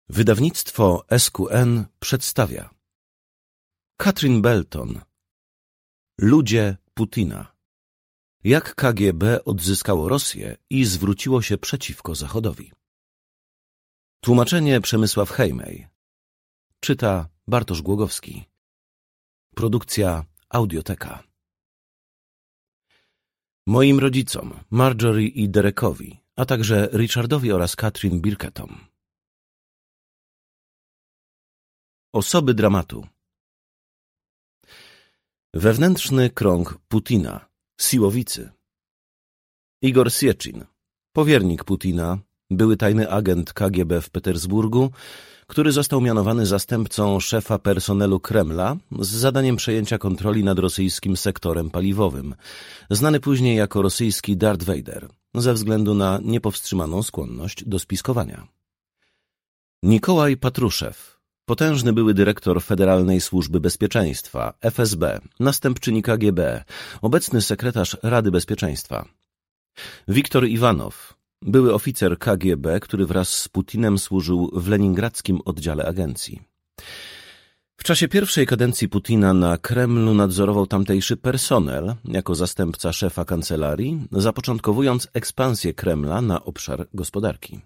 Wydawnictwo SQN przedstawia Katrin Belton. Ludzie Putina. Jak KGB odzyskało Rosję i zwróciło się przeciwko Zachodowi. Tłumaczenie Przemysław Hejmej. Czyta Bartosz Głogowski. Produkcja Audioteka. Moim rodzicom, Marjorie i Derekowi, a także Richardowi oraz Katrin Birkettom. Osoby dramatu. Wewnętrzny krąg Putina, siłowicy. Igor Sieczin, powiernik Putina, były tajny agent KGB w Petersburgu, który został mianowany zastępcą szefa personelu Kremla z zadaniem przejęcia kontroli nad rosyjskim sektorem paliwowym, znany później jako rosyjski Darth Vader, ze względu na niepowstrzymaną skłonność do spiskowania. Nikołaj Patruszew, potężny były dyrektor Federalnej Służby Bezpieczeństwa, FSB, następczyni KGB, obecny sekretarz Rady Bezpieczeństwa. Wiktor Iwanow, były oficer KGB, który wraz z Putinem służył w leningradzkim oddziale agencji. W czasie pierwszej kadencji Putina na Kremlu nadzorował tamtejszy personel jako zastępca szefa kancelarii, zapoczątkowując ekspansję Kremla na obszar gospodarki.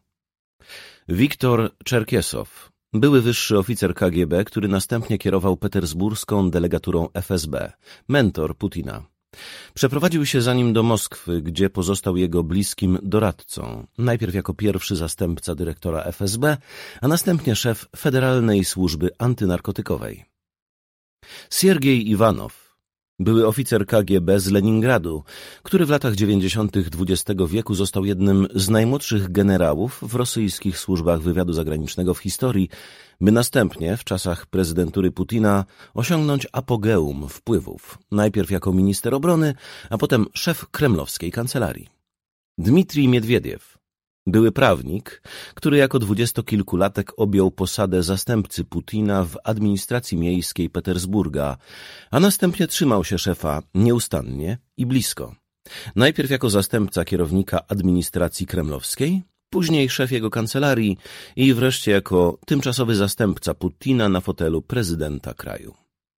Wiktor Czerkiesow, były wyższy oficer KGB, który następnie kierował petersburską delegaturą FSB, mentor Putina. Przeprowadził się za nim do Moskwy, gdzie pozostał jego bliskim doradcą, najpierw jako pierwszy zastępca dyrektora FSB, a następnie szef Federalnej Służby Antynarkotykowej. Siergiej Iwanow, były oficer KGB z Leningradu, który w latach 90. XX wieku został jednym z najmłodszych generałów w rosyjskich służbach wywiadu zagranicznego w historii, by następnie w czasach prezydentury Putina osiągnąć apogeum wpływów, najpierw jako minister obrony, a potem szef kremlowskiej kancelarii. Dmitrij Miedwiediew, były prawnik, który jako dwudziestokilkulatek objął posadę zastępcy Putina w administracji miejskiej Petersburga, a następnie trzymał się szefa nieustannie i blisko. Najpierw jako zastępca kierownika administracji kremlowskiej, później szef jego kancelarii i wreszcie jako tymczasowy zastępca Putina na fotelu prezydenta kraju.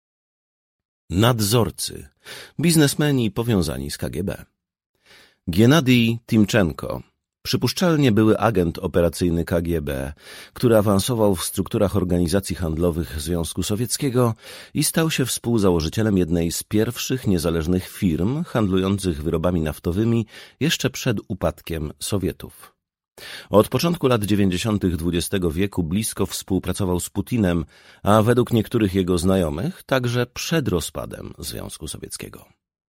Nadzorcy, biznesmeni powiązani z KGB. Gennadij Timczenko, przypuszczalnie były agent operacyjny KGB, który awansował w strukturach organizacji handlowych Związku Sowieckiego i stał się współzałożycielem jednej z pierwszych niezależnych firm handlujących wyrobami naftowymi jeszcze przed upadkiem Sowietów. Od początku lat 90. XX wieku blisko współpracował z Putinem, a według niektórych jego znajomych także przed rozpadem Związku Sowieckiego.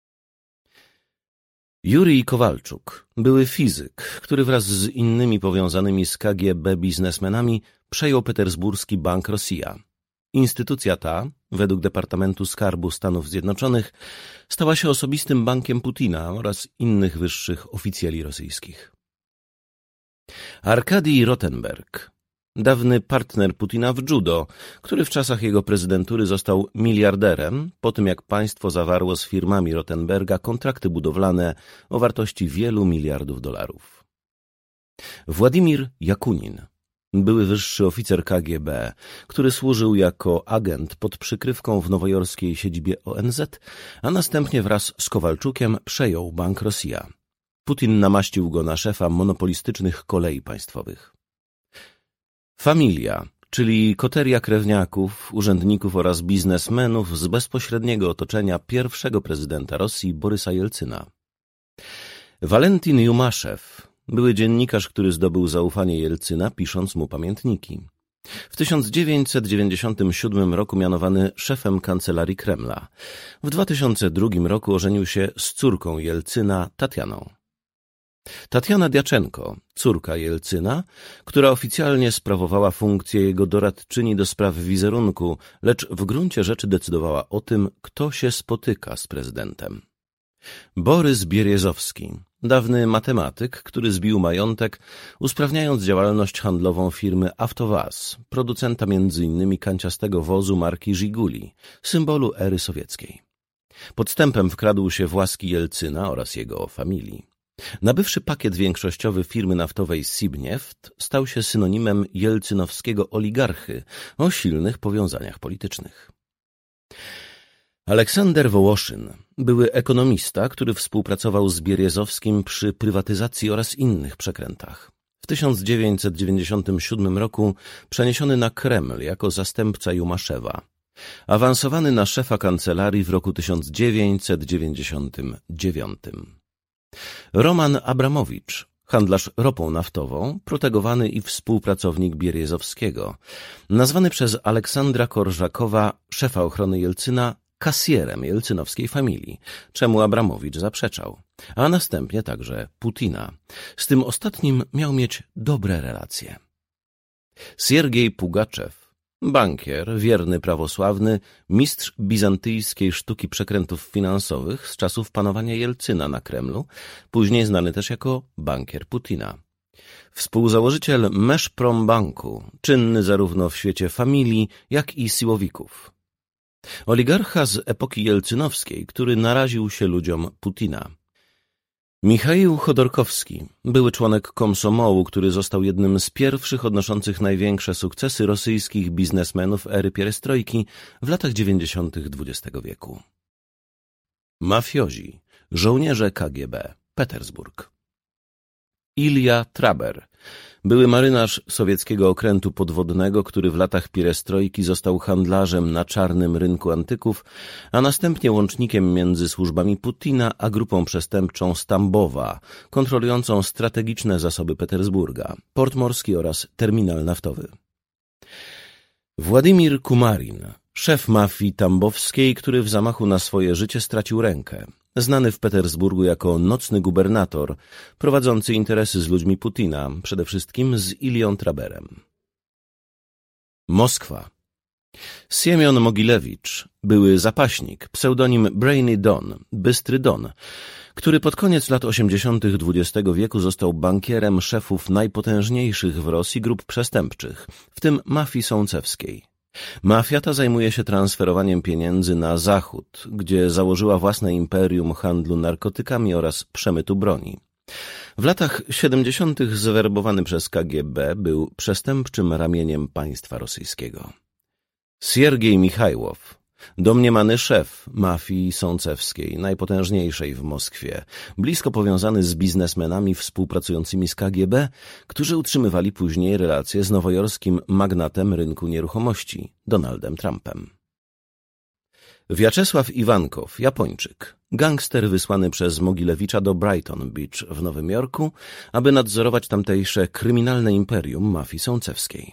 Jurij Kowalczuk, były fizyk, który wraz z innymi powiązanymi z KGB biznesmenami przejął petersburski Bank Rosja. Instytucja ta, według Departamentu Skarbu Stanów Zjednoczonych, stała się osobistym bankiem Putina oraz innych wyższych oficjeli rosyjskich. Arkadij Rotenberg, dawny partner Putina w judo, który w czasach jego prezydentury został miliarderem, po tym jak państwo zawarło z firmami Rotenberga kontrakty budowlane o wartości wielu miliardów dolarów. Władimir Jakunin, były wyższy oficer KGB, który służył jako agent pod przykrywką w nowojorskiej siedzibie ONZ, a następnie wraz z Kowalczukiem przejął Bank Rosja. Putin namaścił go na szefa monopolistycznych kolei państwowych. Familia, czyli koteria krewniaków, urzędników oraz biznesmenów z bezpośredniego otoczenia pierwszego prezydenta Rosji Borysa Jelcyna. Walentin Jumaszew, były dziennikarz, który zdobył zaufanie Jelcyna, pisząc mu pamiętniki. W 1997 roku mianowany szefem kancelarii Kremla. W 2002 roku ożenił się z córką Jelcyna, Tatjaną. Tatjana Diaczenko, córka Jelcyna, która oficjalnie sprawowała funkcję jego doradczyni do spraw wizerunku, lecz w gruncie rzeczy decydowała o tym, kto się spotyka z prezydentem. Borys Bierzozowski, dawny matematyk, który zbił majątek, usprawniając działalność handlową firmy Avtovaz, producenta m.in. kanciastego wozu marki Żiguli, symbolu ery sowieckiej. Podstępem wkradł się w łaski Jelcyna oraz jego familii. Nabywszy pakiet większościowy firmy naftowej Sibnieft, stał się synonimem jelcynowskiego oligarchy o silnych powiązaniach politycznych. Aleksander Wołoszyn, były ekonomista, który współpracował z Bieryzowskim przy prywatyzacji oraz innych przekrętach. W 1997 roku przeniesiony na Kreml jako zastępca Jumaszewa. Awansowany na szefa kancelarii w roku 1999. Roman Abramowicz, handlarz ropą naftową, protegowany i współpracownik Bieryzowskiego, nazwany przez Aleksandra Korżakowa, szefa ochrony Jelcyna, kasjerem jelcynowskiej familii, czemu Abramowicz zaprzeczał, a następnie także Putina. Z tym ostatnim miał mieć dobre relacje. Siergiej Pugaczew, bankier, wierny prawosławny, mistrz bizantyjskiej sztuki przekrętów finansowych z czasów panowania Jelcyna na Kremlu, później znany też jako bankier Putina. Współzałożyciel Meszprombanku, czynny zarówno w świecie familii, jak i siłowików. Oligarcha z epoki jelcynowskiej, który naraził się ludziom Putina. Michaił Chodorkowski, były członek komsomołu, który został jednym z pierwszych odnoszących największe sukcesy rosyjskich biznesmenów ery pierestrojki w latach 90. XX wieku. Mafiozi, żołnierze KGB, Petersburg. Ilja Traber, były marynarz sowieckiego okrętu podwodnego, który w latach pierestrojki został handlarzem na czarnym rynku antyków, a następnie łącznikiem między służbami Putina a grupą przestępczą z Tambowa, kontrolującą strategiczne zasoby Petersburga, port morski oraz terminal naftowy. Władimir Kumarin, szef mafii tambowskiej, który w zamachu na swoje życie stracił rękę. Znany w Petersburgu jako nocny gubernator, prowadzący interesy z ludźmi Putina, przede wszystkim z Ilią Traberem. Moskwa. Siemion Mogilewicz, były zapaśnik, pseudonim Brainy Don, Bystry Don, który pod koniec lat 80. XX wieku został bankierem szefów najpotężniejszych w Rosji grup przestępczych, w tym mafii sącewskiej. Mafia ta zajmuje się transferowaniem pieniędzy na zachód, gdzie założyła własne imperium handlu narkotykami oraz przemytu broni. W latach 70. zwerbowany przez KGB, był przestępczym ramieniem państwa rosyjskiego. Siergiej Michajłow, domniemany szef mafii sącewskiej, najpotężniejszej w Moskwie, blisko powiązany z biznesmenami współpracującymi z KGB, którzy utrzymywali później relacje z nowojorskim magnatem rynku nieruchomości, Donaldem Trumpem. Wiaczesław Iwankow, Japończyk, gangster wysłany przez Mogilewicza do Brighton Beach w Nowym Jorku, aby nadzorować tamtejsze kryminalne imperium mafii sącewskiej.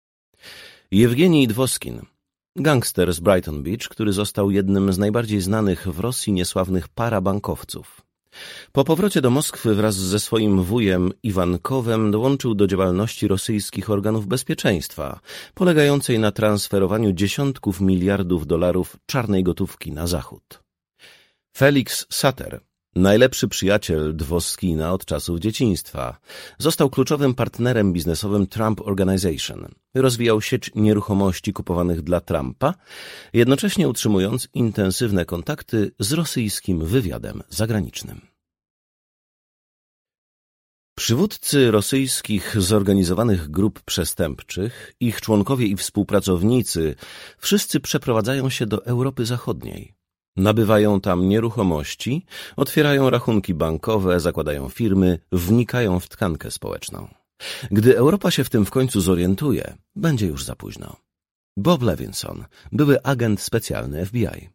Jewgenij Dwoskin, gangster z Brighton Beach, który został jednym z najbardziej znanych w Rosji niesławnych parabankowców. Po powrocie do Moskwy wraz ze swoim wujem Iwankowem dołączył do działalności rosyjskich organów bezpieczeństwa, polegającej na transferowaniu dziesiątków miliardów dolarów czarnej gotówki na zachód. Felix Sater, najlepszy przyjaciel Dwoskina od czasów dzieciństwa, został kluczowym partnerem biznesowym Trump Organization. Rozwijał sieć nieruchomości kupowanych dla Trumpa, jednocześnie utrzymując intensywne kontakty z rosyjskim wywiadem zagranicznym. Przywódcy rosyjskich zorganizowanych grup przestępczych, ich członkowie i współpracownicy, wszyscy przeprowadzają się do Europy Zachodniej. Nabywają tam nieruchomości, otwierają rachunki bankowe, zakładają firmy, wnikają w tkankę społeczną. Gdy Europa się w tym w końcu zorientuje, będzie już za późno. Bob Levinson, były agent specjalny FBI.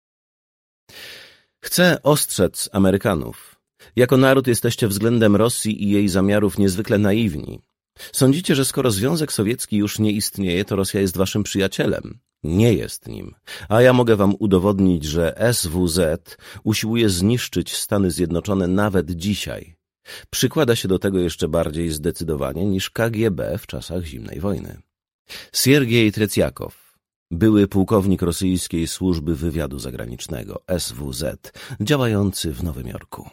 Chcę ostrzec Amerykanów. Jako naród jesteście względem Rosji i jej zamiarów niezwykle naiwni. Sądzicie, że skoro Związek Sowiecki już nie istnieje, to Rosja jest waszym przyjacielem. Nie jest nim. A ja mogę wam udowodnić, że SWZ usiłuje zniszczyć Stany Zjednoczone nawet dzisiaj. Przykłada się do tego jeszcze bardziej zdecydowanie niż KGB w czasach zimnej wojny. Siergiej Trecjakow, były pułkownik rosyjskiej służby wywiadu zagranicznego, SWZ, działający w Nowym Jorku.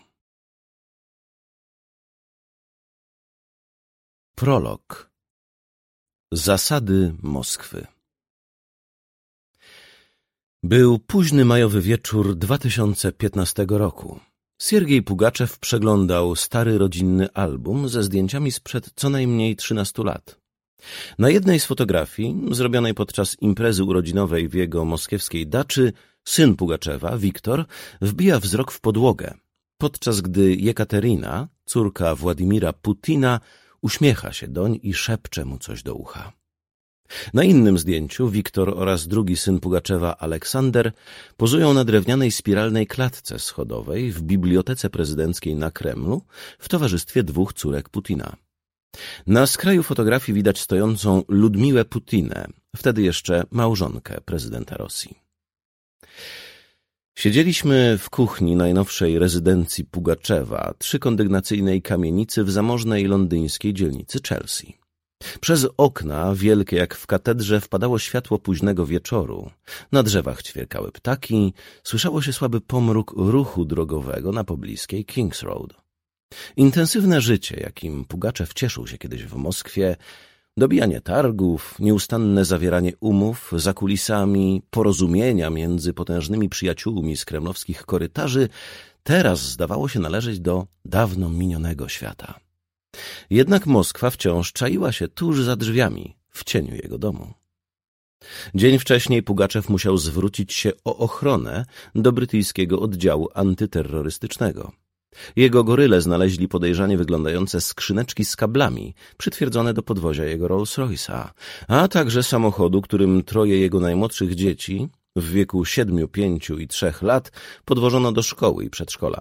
Prolog. Zasady Moskwy. Był późny majowy wieczór 2015 roku. Siergiej Pugaczew przeglądał stary rodzinny album ze zdjęciami sprzed co najmniej 13 lat. Na jednej z fotografii, zrobionej podczas imprezy urodzinowej w jego moskiewskiej daczy, syn Pugaczewa, Wiktor, wbija wzrok w podłogę, podczas gdy Jekaterina, córka Władimira Putina, uśmiecha się doń i szepcze mu coś do ucha. Na innym zdjęciu Wiktor oraz drugi syn Pugaczewa, Aleksander, pozują na drewnianej spiralnej klatce schodowej w bibliotece prezydenckiej na Kremlu w towarzystwie dwóch córek Putina. Na skraju fotografii widać stojącą Ludmiłę Putinę, wtedy jeszcze małżonkę prezydenta Rosji. Siedzieliśmy w kuchni najnowszej rezydencji Pugaczewa, trzykondygnacyjnej kamienicy w zamożnej londyńskiej dzielnicy Chelsea. Przez okna, wielkie jak w katedrze, wpadało światło późnego wieczoru. Na drzewach ćwierkały ptaki, słyszało się słaby pomruk ruchu drogowego na pobliskiej King's Road. Intensywne życie, jakim Pugaczew cieszył się kiedyś w Moskwie, dobijanie targów, nieustanne zawieranie umów za kulisami, porozumienia między potężnymi przyjaciółmi z kremlowskich korytarzy, teraz zdawało się należeć do dawno minionego świata. Jednak Moskwa wciąż czaiła się tuż za drzwiami, w cieniu jego domu. Dzień wcześniej Pugaczew musiał zwrócić się o ochronę do brytyjskiego oddziału antyterrorystycznego. Jego goryle znaleźli podejrzanie wyglądające skrzyneczki z kablami przytwierdzone do podwozia jego Rolls-Royce'a, a także samochodu, którym troje jego najmłodszych dzieci w wieku 7, 5 i 3 lat podwożono do szkoły i przedszkola.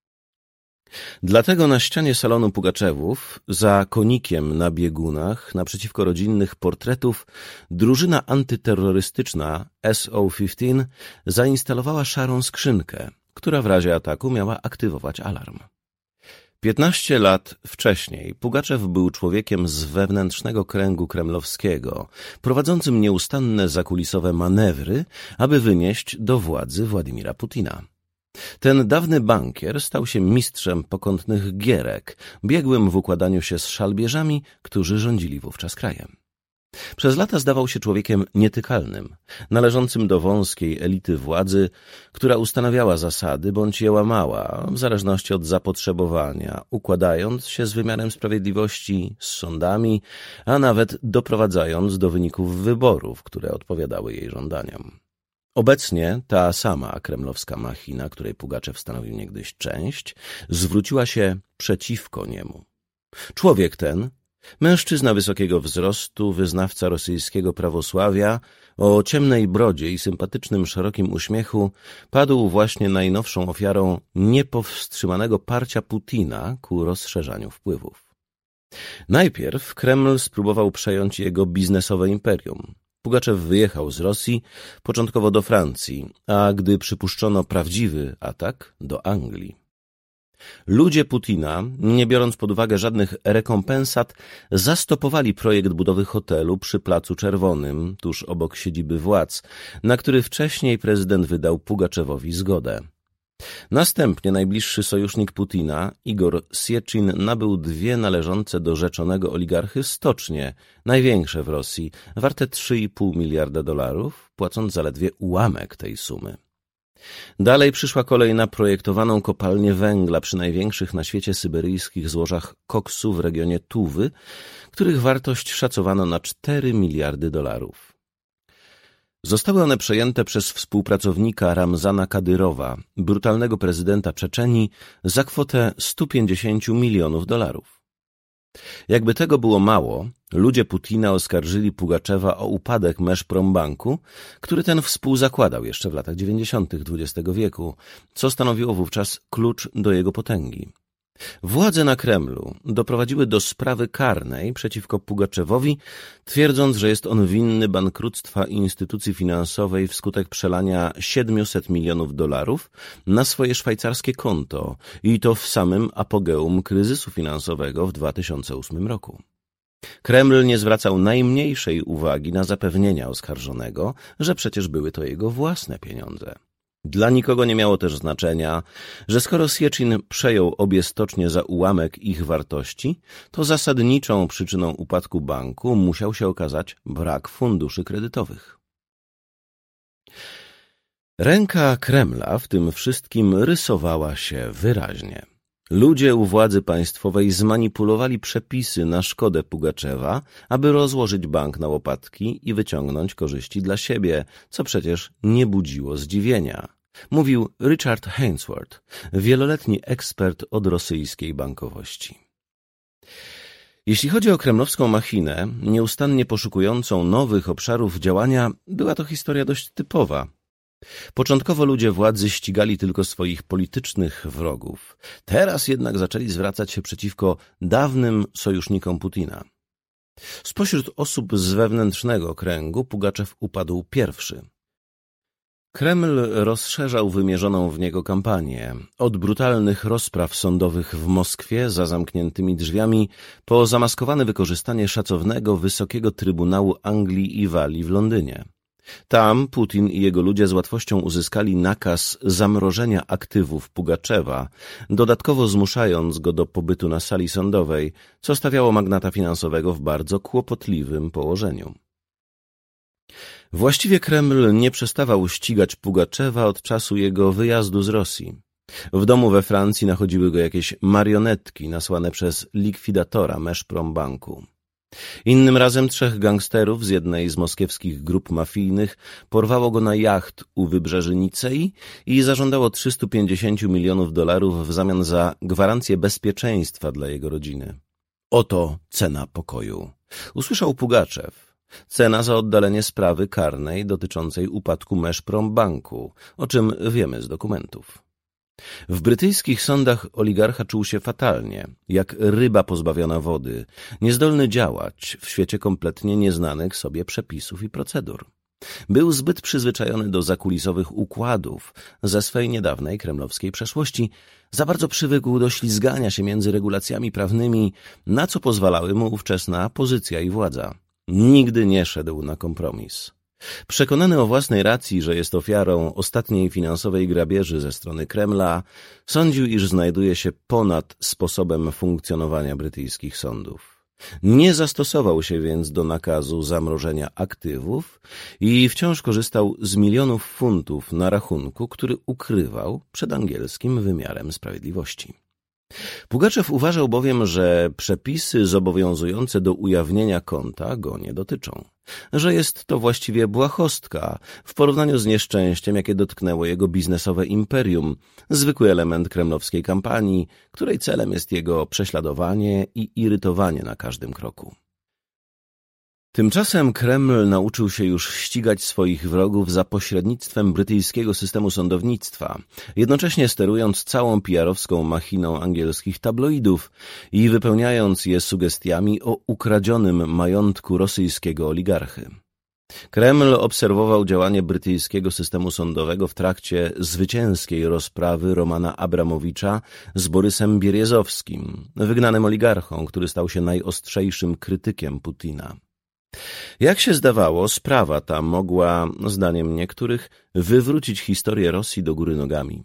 Dlatego na ścianie salonu Pugaczewów, za konikiem na biegunach, naprzeciwko rodzinnych portretów, drużyna antyterrorystyczna SO-15 zainstalowała szarą skrzynkę, która w razie ataku miała aktywować alarm. 15 lat wcześniej Pugaczew był człowiekiem z wewnętrznego kręgu kremlowskiego, prowadzącym nieustanne zakulisowe manewry, aby wynieść do władzy Władimira Putina. Ten dawny bankier stał się mistrzem pokątnych gierek, biegłym w układaniu się z szalbierzami, którzy rządzili wówczas krajem. Przez lata zdawał się człowiekiem nietykalnym, należącym do wąskiej elity władzy, która ustanawiała zasady bądź je łamała, w zależności od zapotrzebowania, układając się z wymiarem sprawiedliwości, z sądami, a nawet doprowadzając do wyników wyborów, które odpowiadały jej żądaniom. Obecnie ta sama kremlowska machina, której Pugaczew stanowił niegdyś część, zwróciła się przeciwko niemu. Człowiek ten, mężczyzna wysokiego wzrostu, wyznawca rosyjskiego prawosławia, o ciemnej brodzie i sympatycznym, szerokim uśmiechu, padł właśnie najnowszą ofiarą niepowstrzymanego parcia Putina ku rozszerzaniu wpływów. Najpierw Kreml spróbował przejąć jego biznesowe imperium. Pugaczew wyjechał z Rosji, początkowo do Francji, a gdy przypuszczono prawdziwy atak, do Anglii. Ludzie Putina, nie biorąc pod uwagę żadnych rekompensat, zastopowali projekt budowy hotelu przy Placu Czerwonym, tuż obok siedziby władz, na który wcześniej prezydent wydał Pugaczewowi zgodę. Następnie najbliższy sojusznik Putina, Igor Sieczin, nabył 2 należące do rzeczonego oligarchy stocznie, największe w Rosji, warte $3,5 miliarda, płacąc zaledwie ułamek tej sumy. Dalej przyszła kolej na projektowaną kopalnię węgla przy największych na świecie syberyjskich złożach koksu w regionie Tuwy, których wartość szacowano na $4 miliardy. Zostały one przejęte przez współpracownika Ramzana Kadyrowa, brutalnego prezydenta Czeczenii, za kwotę $150 milionów. Jakby tego było mało, ludzie Putina oskarżyli Pugaczewa o upadek Meszprombanku, który ten współzakładał jeszcze w latach 90. XX wieku, co stanowiło wówczas klucz do jego potęgi. Władze na Kremlu doprowadziły do sprawy karnej przeciwko Pugaczewowi, twierdząc, że jest on winny bankructwa instytucji finansowej wskutek przelania $700 milionów na swoje szwajcarskie konto i to w samym apogeum kryzysu finansowego w 2008 roku. Kreml nie zwracał najmniejszej uwagi na zapewnienia oskarżonego, że przecież były to jego własne pieniądze. Dla nikogo nie miało też znaczenia, że skoro Sieczin przejął obie stocznie za ułamek ich wartości, to zasadniczą przyczyną upadku banku musiał się okazać brak funduszy kredytowych. Ręka Kremla w tym wszystkim rysowała się wyraźnie. Ludzie u władzy państwowej zmanipulowali przepisy na szkodę Pugaczewa, aby rozłożyć bank na łopatki i wyciągnąć korzyści dla siebie, co przecież nie budziło zdziwienia. Mówił Richard Hainsworth, wieloletni ekspert od rosyjskiej bankowości. Jeśli chodzi o kremlowską machinę, nieustannie poszukującą nowych obszarów działania, była to historia dość typowa. Początkowo ludzie władzy ścigali tylko swoich politycznych wrogów. Teraz jednak zaczęli zwracać się przeciwko dawnym sojusznikom Putina. Spośród osób z wewnętrznego kręgu Pugaczew upadł pierwszy. Kreml rozszerzał wymierzoną w niego kampanię. Od brutalnych rozpraw sądowych w Moskwie za zamkniętymi drzwiami po zamaskowane wykorzystanie szacownego Wysokiego Trybunału Anglii i Walii w Londynie. Tam Putin i jego ludzie z łatwością uzyskali nakaz zamrożenia aktywów Pugaczewa, dodatkowo zmuszając go do pobytu na sali sądowej, co stawiało magnata finansowego w bardzo kłopotliwym położeniu. Właściwie Kreml nie przestawał ścigać Pugaczewa od czasu jego wyjazdu z Rosji. W domu we Francji nachodziły go jakieś marionetki nasłane przez likwidatora Meszprombanku. Innym razem 3 gangsterów z jednej z moskiewskich grup mafijnych porwało go na jacht u wybrzeży Nicei i zażądało $350 milionów w zamian za gwarancję bezpieczeństwa dla jego rodziny. Oto cena pokoju. Usłyszał Pugaczew. Cena za oddalenie sprawy karnej dotyczącej upadku Meszprombanku, o czym wiemy z dokumentów. W brytyjskich sądach oligarcha czuł się fatalnie, jak ryba pozbawiona wody, niezdolny działać w świecie kompletnie nieznanych sobie przepisów i procedur. Był zbyt przyzwyczajony do zakulisowych układów ze swej niedawnej kremlowskiej przeszłości, za bardzo przywykł do ślizgania się między regulacjami prawnymi, na co pozwalały mu ówczesna pozycja i władza. Nigdy nie szedł na kompromis. Przekonany o własnej racji, że jest ofiarą ostatniej finansowej grabieży ze strony Kremla, sądził, iż znajduje się ponad sposobem funkcjonowania brytyjskich sądów. Nie zastosował się więc do nakazu zamrożenia aktywów i wciąż korzystał z milionów funtów na rachunku, który ukrywał przed angielskim wymiarem sprawiedliwości. Pugaczew uważał bowiem, że przepisy zobowiązujące do ujawnienia konta go nie dotyczą, że jest to właściwie błahostka w porównaniu z nieszczęściem, jakie dotknęło jego biznesowe imperium, zwykły element kremlowskiej kampanii, której celem jest jego prześladowanie i irytowanie na każdym kroku. Tymczasem Kreml nauczył się już ścigać swoich wrogów za pośrednictwem brytyjskiego systemu sądownictwa, jednocześnie sterując całą PR-owską machiną angielskich tabloidów i wypełniając je sugestiami o ukradzionym majątku rosyjskiego oligarchy. Kreml obserwował działanie brytyjskiego systemu sądowego w trakcie zwycięskiej rozprawy Romana Abramowicza z Borysem Bieryzowskim, wygnanym oligarchą, który stał się najostrzejszym krytykiem Putina. Jak się zdawało, sprawa ta mogła, zdaniem niektórych, wywrócić historię Rosji do góry nogami.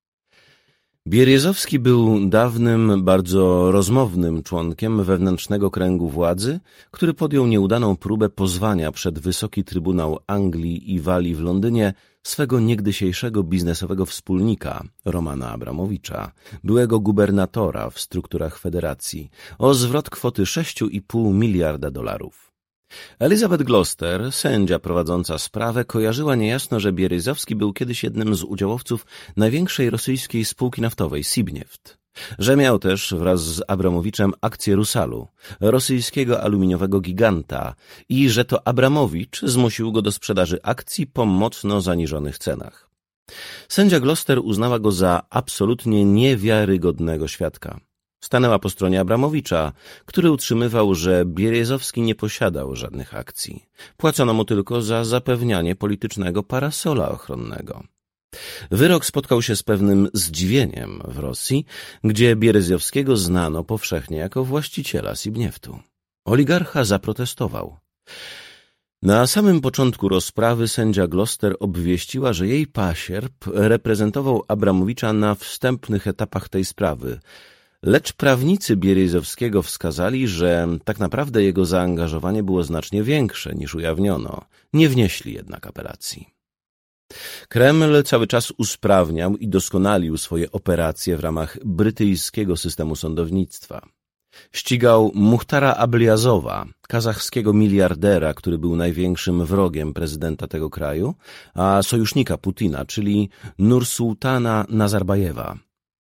Bieryzowski był dawnym, bardzo rozmownym członkiem wewnętrznego kręgu władzy, który podjął nieudaną próbę pozwania przed Wysoki Trybunał Anglii i Walii w Londynie swego niegdysiejszego biznesowego wspólnika, Romana Abramowicza, byłego gubernatora w strukturach federacji, o zwrot kwoty $6,5 miliarda. Elizabeth Gloster, sędzia prowadząca sprawę, kojarzyła niejasno, że Bieryzowski był kiedyś jednym z udziałowców największej rosyjskiej spółki naftowej Sibnieft, że miał też wraz z Abramowiczem akcję Rusalu, rosyjskiego aluminiowego giganta, i że to Abramowicz zmusił go do sprzedaży akcji po mocno zaniżonych cenach. Sędzia Gloster uznała go za absolutnie niewiarygodnego świadka. Stanęła po stronie Abramowicza, który utrzymywał, że Bieryzowski nie posiadał żadnych akcji. Płacono mu tylko za zapewnianie politycznego parasola ochronnego. Wyrok spotkał się z pewnym zdziwieniem w Rosji, gdzie Bieryzowskiego znano powszechnie jako właściciela Sibnieftu. Oligarcha zaprotestował. Na samym początku rozprawy sędzia Gloster obwieściła, że jej pasierb reprezentował Abramowicza na wstępnych etapach tej sprawy, lecz prawnicy Bieryzowskiego wskazali, że tak naprawdę jego zaangażowanie było znacznie większe niż ujawniono. Nie wnieśli jednak apelacji. Kreml cały czas usprawniał i doskonalił swoje operacje w ramach brytyjskiego systemu sądownictwa. Ścigał Muhtara Abliazowa, kazachskiego miliardera, który był największym wrogiem prezydenta tego kraju, a sojusznika Putina, czyli Nursultana Nazarbajewa.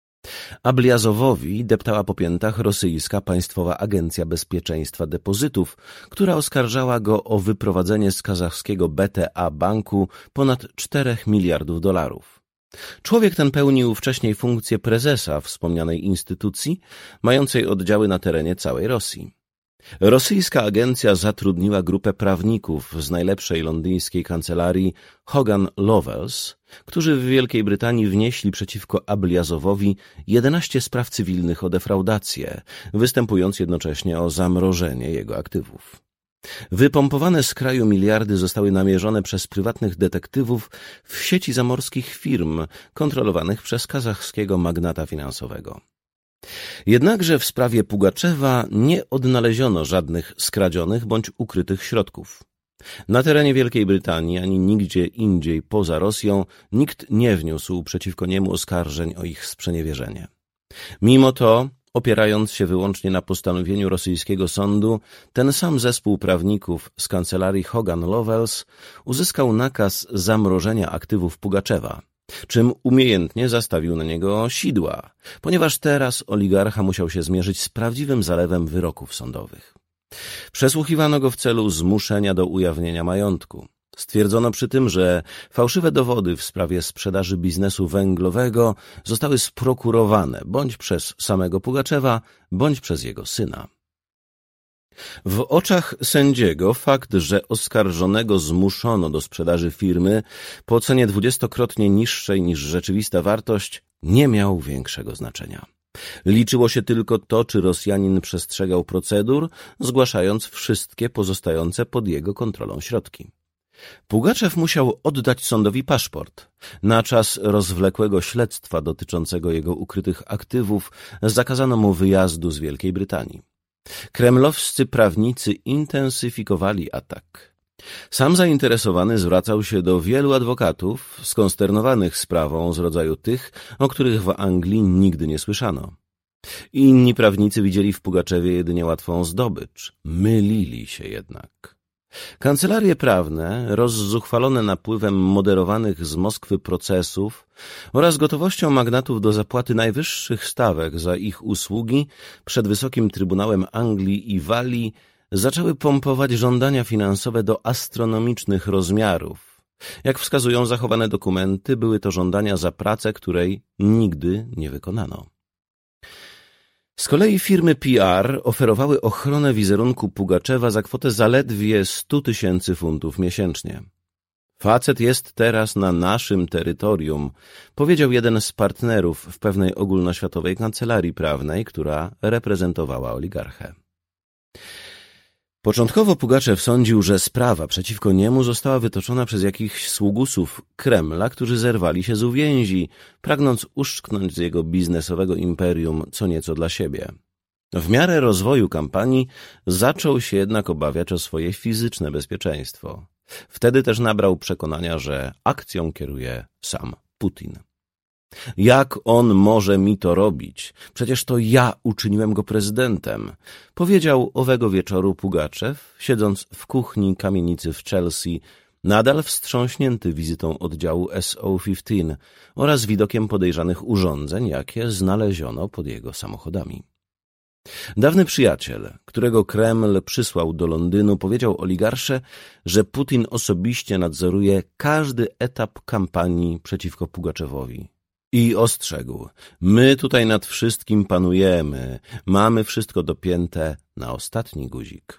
Abliazowowi deptała po piętach rosyjska Państwowa Agencja Bezpieczeństwa Depozytów, która oskarżała go o wyprowadzenie z kazachskiego BTA banku ponad 4 miliardów dolarów. Człowiek ten pełnił wcześniej funkcję prezesa wspomnianej instytucji, mającej oddziały na terenie całej Rosji. Rosyjska agencja zatrudniła grupę prawników z najlepszej londyńskiej kancelarii Hogan Lovells, którzy w Wielkiej Brytanii wnieśli przeciwko Abliazowowi 11 spraw cywilnych o defraudację, występując jednocześnie o zamrożenie jego aktywów. Wypompowane z kraju miliardy zostały namierzone przez prywatnych detektywów w sieci zamorskich firm kontrolowanych przez kazachskiego magnata finansowego. Jednakże w sprawie Pugaczewa nie odnaleziono żadnych skradzionych bądź ukrytych środków. Na terenie Wielkiej Brytanii ani nigdzie indziej poza Rosją nikt nie wniósł przeciwko niemu oskarżeń o ich sprzeniewierzenie. Mimo to, opierając się wyłącznie na postanowieniu rosyjskiego sądu, ten sam zespół prawników z kancelarii Hogan Lovells uzyskał nakaz zamrożenia aktywów Pugaczewa, czym umiejętnie zastawił na niego sidła, ponieważ teraz oligarcha musiał się zmierzyć z prawdziwym zalewem wyroków sądowych. Przesłuchiwano go w celu zmuszenia do ujawnienia majątku. Stwierdzono przy tym, że fałszywe dowody w sprawie sprzedaży biznesu węglowego zostały sprokurowane bądź przez samego Pugaczewa, bądź przez jego syna. W oczach sędziego fakt, że oskarżonego zmuszono do sprzedaży firmy po cenie 20-krotnie niższej niż rzeczywista wartość nie miał większego znaczenia. Liczyło się tylko to, czy Rosjanin przestrzegał procedur, zgłaszając wszystkie pozostające pod jego kontrolą środki. Pugaczew musiał oddać sądowi paszport. Na czas rozwlekłego śledztwa dotyczącego jego ukrytych aktywów zakazano mu wyjazdu z Wielkiej Brytanii. Kremlowscy prawnicy intensyfikowali atak. Sam zainteresowany zwracał się do wielu adwokatów skonsternowanych sprawą z rodzaju tych, o których w Anglii nigdy nie słyszano. Inni prawnicy widzieli w Pugaczewie jedynie łatwą zdobycz. Mylili się jednak. Kancelarie prawne, rozzuchwalone napływem moderowanych z Moskwy procesów oraz gotowością magnatów do zapłaty najwyższych stawek za ich usługi przed Wysokim Trybunałem Anglii i Walii, zaczęły pompować żądania finansowe do astronomicznych rozmiarów. Jak wskazują zachowane dokumenty, były to żądania za pracę, której nigdy nie wykonano. Z kolei firmy PR oferowały ochronę wizerunku Pugaczewa za kwotę zaledwie 100 000 funtów miesięcznie. Facet jest teraz na naszym terytorium, powiedział jeden z partnerów w pewnej ogólnoświatowej kancelarii prawnej, która reprezentowała oligarchę. Początkowo Pugaczew sądził, że sprawa przeciwko niemu została wytoczona przez jakichś sługusów Kremla, którzy zerwali się z uwięzi, pragnąc uszczknąć z jego biznesowego imperium co nieco dla siebie. W miarę rozwoju kampanii zaczął się jednak obawiać o swoje fizyczne bezpieczeństwo. Wtedy też nabrał przekonania, że akcją kieruje sam Putin. Jak on może mi to robić? Przecież to ja uczyniłem go prezydentem, powiedział owego wieczoru Pugaczew, siedząc w kuchni kamienicy w Chelsea, nadal wstrząśnięty wizytą oddziału SO-15 oraz widokiem podejrzanych urządzeń, jakie znaleziono pod jego samochodami. Dawny przyjaciel, którego Kreml przysłał do Londynu, powiedział oligarsze, że Putin osobiście nadzoruje każdy etap kampanii przeciwko Pugaczewowi. I ostrzegł, my tutaj nad wszystkim panujemy, mamy wszystko dopięte na ostatni guzik.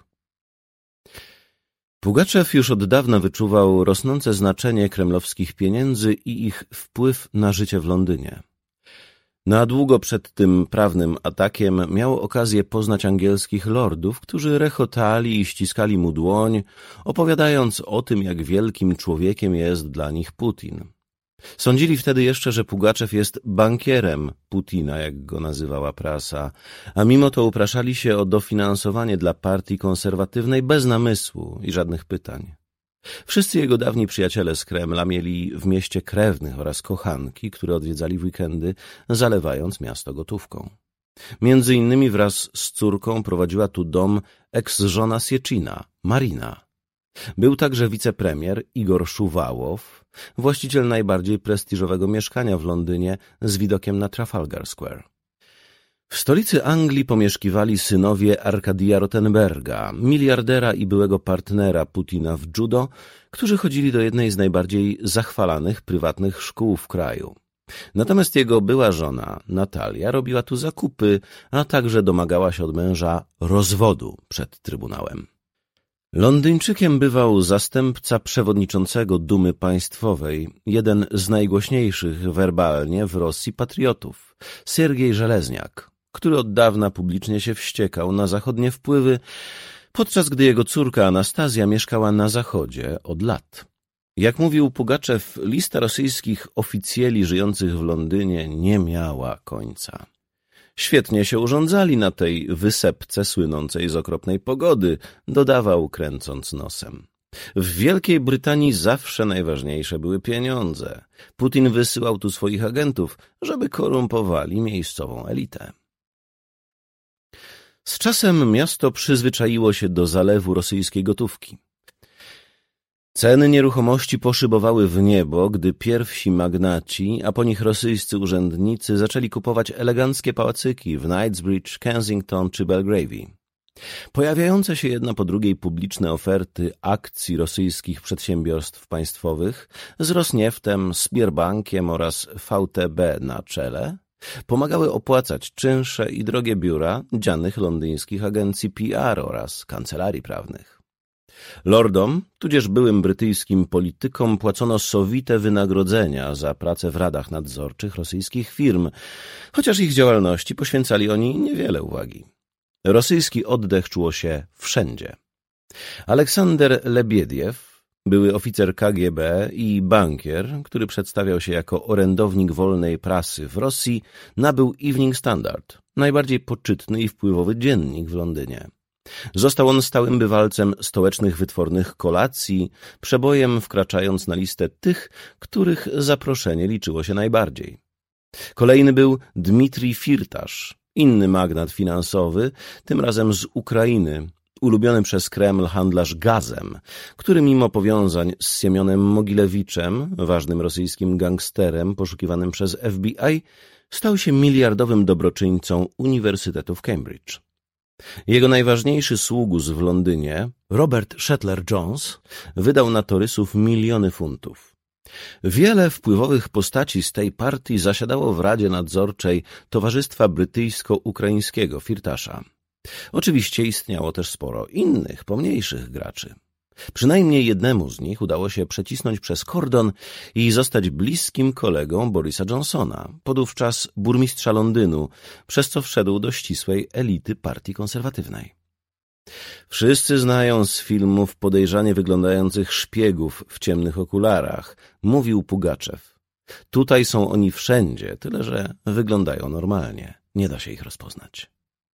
Pugaczew już od dawna wyczuwał rosnące znaczenie kremlowskich pieniędzy i ich wpływ na życie w Londynie. Na długo przed tym prawnym atakiem miał okazję poznać angielskich lordów, którzy rechotali i ściskali mu dłoń, opowiadając o tym, jak wielkim człowiekiem jest dla nich Putin. Sądzili wtedy jeszcze, że Pugaczew jest bankierem Putina, jak go nazywała prasa, a mimo to upraszali się o dofinansowanie dla partii konserwatywnej bez namysłu i żadnych pytań. Wszyscy jego dawni przyjaciele z Kremla mieli w mieście krewnych oraz kochanki, które odwiedzali w weekendy, zalewając miasto gotówką. Między innymi wraz z córką prowadziła tu dom eks-żona Sieczina, Marina. Był także wicepremier Igor Szuwałow, właściciel najbardziej prestiżowego mieszkania w Londynie z widokiem na Trafalgar Square. W stolicy Anglii pomieszkiwali synowie Arkadia Rothenberga, miliardera i byłego partnera Putina w judo, którzy chodzili do jednej z najbardziej zachwalanych prywatnych szkół w kraju. Natomiast jego była żona, Natalia, robiła tu zakupy, a także domagała się od męża rozwodu przed Trybunałem. Londyńczykiem bywał zastępca przewodniczącego Dumy Państwowej, jeden z najgłośniejszych werbalnie w Rosji patriotów, Siergiej Żelezniak, który od dawna publicznie się wściekał na zachodnie wpływy, podczas gdy jego córka Anastazja mieszkała na zachodzie od lat. Jak mówił Pugaczew, lista rosyjskich oficjeli żyjących w Londynie nie miała końca. Świetnie się urządzali na tej wysepce słynącej z okropnej pogody, dodawał, kręcąc nosem. W Wielkiej Brytanii zawsze najważniejsze były pieniądze. Putin wysyłał tu swoich agentów, żeby korumpowali miejscową elitę. Z czasem miasto przyzwyczaiło się do zalewu rosyjskiej gotówki. Ceny nieruchomości poszybowały w niebo, gdy pierwsi magnaci, a po nich rosyjscy urzędnicy zaczęli kupować eleganckie pałacyki w Knightsbridge, Kensington czy Belgravie. Pojawiające się jedna po drugiej publiczne oferty akcji rosyjskich przedsiębiorstw państwowych z Rosnieftem, Sberbankiem oraz VTB na czele pomagały opłacać czynsze i drogie biura dzianych londyńskich agencji PR oraz kancelarii prawnych. Lordom, tudzież byłym brytyjskim politykom płacono sowite wynagrodzenia za pracę w radach nadzorczych rosyjskich firm, chociaż ich działalności poświęcali oni niewiele uwagi. Rosyjski oddech czuło się wszędzie. Aleksander Lebiediew, były oficer KGB i bankier, który przedstawiał się jako orędownik wolnej prasy w Rosji, nabył Evening Standard, najbardziej poczytny i wpływowy dziennik w Londynie. Został on stałym bywalcem stołecznych wytwornych kolacji, przebojem wkraczając na listę tych, których zaproszenie liczyło się najbardziej. Kolejny był Dmitrij Firtasz, inny magnat finansowy, tym razem z Ukrainy, ulubiony przez Kreml handlarz gazem, który mimo powiązań z Siemionem Mogilewiczem, ważnym rosyjskim gangsterem poszukiwanym przez FBI, stał się miliardowym dobroczyńcą Uniwersytetu w Cambridge. Jego najważniejszy sługus w Londynie, Robert Shetler-Jones, wydał na torysów miliony funtów. Wiele wpływowych postaci z tej partii zasiadało w Radzie Nadzorczej Towarzystwa Brytyjsko-Ukraińskiego Firtasza. Oczywiście istniało też sporo innych, pomniejszych graczy. Przynajmniej jednemu z nich udało się przecisnąć przez kordon i zostać bliskim kolegą Borisa Johnsona, podówczas burmistrza Londynu, przez co wszedł do ścisłej elity partii konserwatywnej. Wszyscy znają z filmów podejrzanie wyglądających szpiegów w ciemnych okularach, mówił Pugaczew. Tutaj są oni wszędzie, tyle że wyglądają normalnie. Nie da się ich rozpoznać.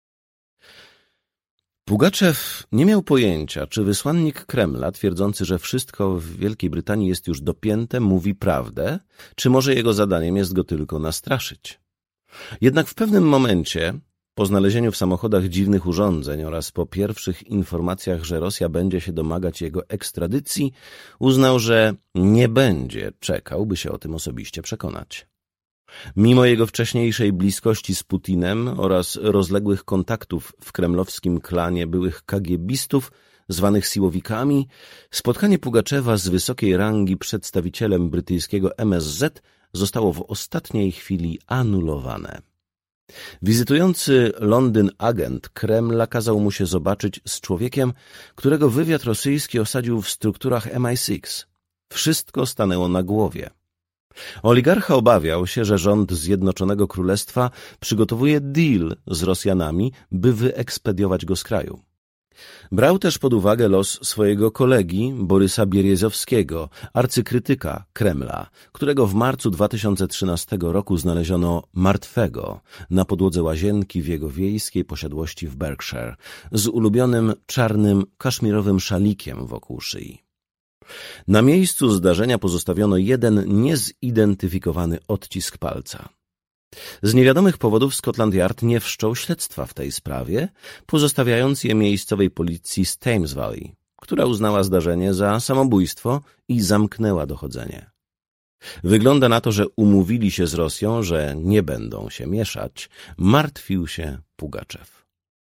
Pugaczew nie miał pojęcia, czy wysłannik Kremla, twierdzący, że wszystko w Wielkiej Brytanii jest już dopięte, mówi prawdę, czy może jego zadaniem jest go tylko nastraszyć. Jednak w pewnym momencie, po znalezieniu w samochodach dziwnych urządzeń oraz po pierwszych informacjach, że Rosja będzie się domagać jego ekstradycji, uznał, że nie będzie czekał, by się o tym osobiście przekonać. Mimo jego wcześniejszej bliskości z Putinem oraz rozległych kontaktów w kremlowskim klanie byłych kagiebistów, zwanych siłowikami, spotkanie Pugaczewa z wysokiej rangi przedstawicielem brytyjskiego MSZ zostało w ostatniej chwili anulowane. Wizytujący Londyn agent Kremla kazał mu się zobaczyć z człowiekiem, którego wywiad rosyjski osadził w strukturach MI6. Wszystko stanęło na głowie. Oligarcha obawiał się, że rząd Zjednoczonego Królestwa przygotowuje deal z Rosjanami, by wyekspediować go z kraju. Brał też pod uwagę los swojego kolegi Borysa Bieryzowskiego, arcykrytyka Kremla, którego w marcu 2013 roku znaleziono martwego na podłodze łazienki w jego wiejskiej posiadłości w Berkshire z ulubionym czarnym kaszmirowym szalikiem wokół szyi. Na miejscu zdarzenia pozostawiono jeden niezidentyfikowany odcisk palca. Z niewiadomych powodów Scotland Yard nie wszczął śledztwa w tej sprawie, pozostawiając je miejscowej policji z Thames Valley, która uznała zdarzenie za samobójstwo i zamknęła dochodzenie. Wygląda na to, że umówili się z Rosją, że nie będą się mieszać, martwił się Pugaczew.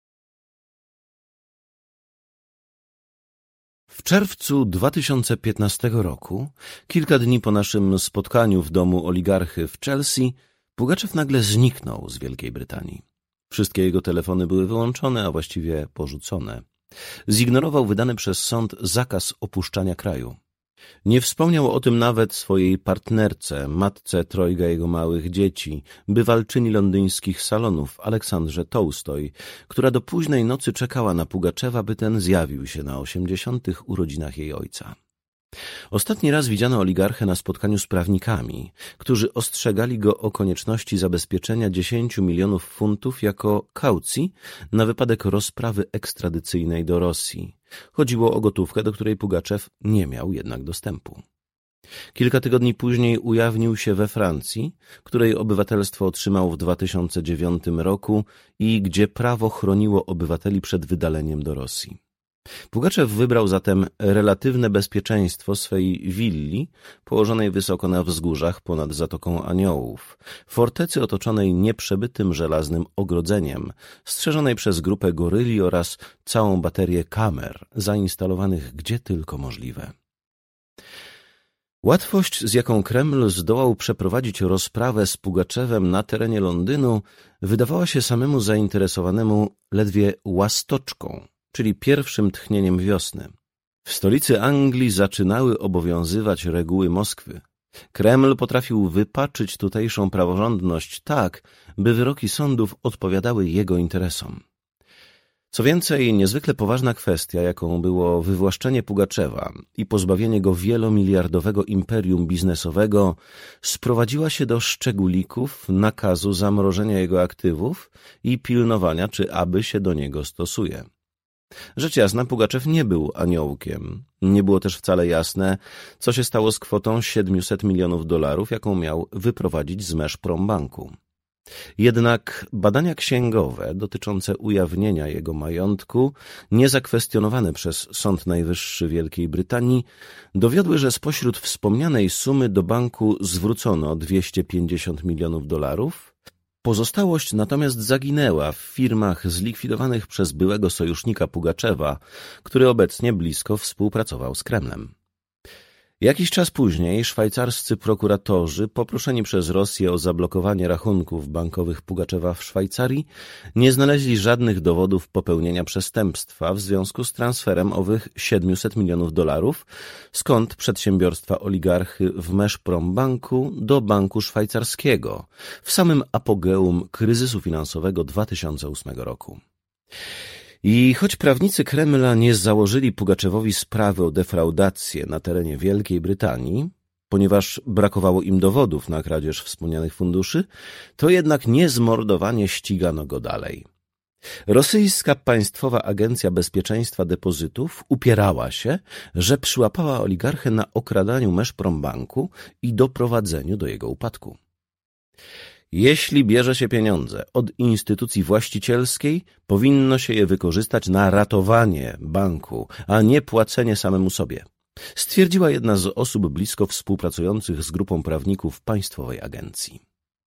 W czerwcu 2015 roku, kilka dni po naszym spotkaniu w domu oligarchy w Chelsea, Pugaczew nagle zniknął z Wielkiej Brytanii. Wszystkie jego telefony były wyłączone, a właściwie porzucone. Zignorował wydany przez sąd zakaz opuszczania kraju. Nie wspomniał o tym nawet swojej partnerce, matce trojga jego małych dzieci, bywalczyni londyńskich salonów, Aleksandrze Tolstoj, która do późnej nocy czekała na Pugaczewa, by ten zjawił się na 80. urodzinach jej ojca. Ostatni raz widziano oligarchę na spotkaniu z prawnikami, którzy ostrzegali go o konieczności zabezpieczenia 10 milionów funtów jako kaucji na wypadek rozprawy ekstradycyjnej do Rosji. Chodziło o gotówkę, do której Pugaczew nie miał jednak dostępu. Kilka tygodni później ujawnił się we Francji, której obywatelstwo otrzymał w 2009 roku i gdzie prawo chroniło obywateli przed wydaleniem do Rosji. Pugaczew wybrał zatem relatywne bezpieczeństwo swej willi, położonej wysoko na wzgórzach ponad Zatoką Aniołów, fortecy otoczonej nieprzebytym żelaznym ogrodzeniem, strzeżonej przez grupę goryli oraz całą baterię kamer, zainstalowanych gdzie tylko możliwe. Łatwość, z jaką Kreml zdołał przeprowadzić rozprawę z Pugaczewem na terenie Londynu, wydawała się samemu zainteresowanemu ledwie łastoczką, czyli pierwszym tchnieniem wiosny. W stolicy Anglii zaczynały obowiązywać reguły Moskwy. Kreml potrafił wypaczyć tutejszą praworządność tak, by wyroki sądów odpowiadały jego interesom. Co więcej, niezwykle poważna kwestia, jaką było wywłaszczenie Pugaczewa i pozbawienie go wielomiliardowego imperium biznesowego, sprowadziła się do szczególików nakazu zamrożenia jego aktywów i pilnowania, czy aby się do niego stosuje. Rzecz jasna, Pugaczew nie był aniołkiem. Nie było też wcale jasne, co się stało z kwotą 700 milionów dolarów, jaką miał wyprowadzić z Meszprombanku. Jednak badania księgowe dotyczące ujawnienia jego majątku, niezakwestionowane przez Sąd Najwyższy Wielkiej Brytanii, dowiodły, że spośród wspomnianej sumy do banku zwrócono 250 milionów dolarów, pozostałość natomiast zaginęła w firmach zlikwidowanych przez byłego sojusznika Pugaczewa, który obecnie blisko współpracował z Kremlem. Jakiś czas później szwajcarscy prokuratorzy, poproszeni przez Rosję o zablokowanie rachunków bankowych Pugaczewa w Szwajcarii, nie znaleźli żadnych dowodów popełnienia przestępstwa w związku z transferem owych 700 milionów dolarów z kont przedsiębiorstwa oligarchy w Meszprombanku do banku szwajcarskiego w samym apogeum kryzysu finansowego 2008 roku. I choć prawnicy Kremla nie założyli Pugaczewowi sprawy o defraudację na terenie Wielkiej Brytanii, ponieważ brakowało im dowodów na kradzież wspomnianych funduszy, to jednak niezmordowanie ścigano go dalej. Rosyjska Państwowa Agencja Bezpieczeństwa Depozytów upierała się, że przyłapała oligarchę na okradaniu Meszprombanku i doprowadzeniu do jego upadku. Jeśli bierze się pieniądze od instytucji właścicielskiej, powinno się je wykorzystać na ratowanie banku, a nie płacenie samemu sobie, stwierdziła jedna z osób blisko współpracujących z grupą prawników Państwowej Agencji.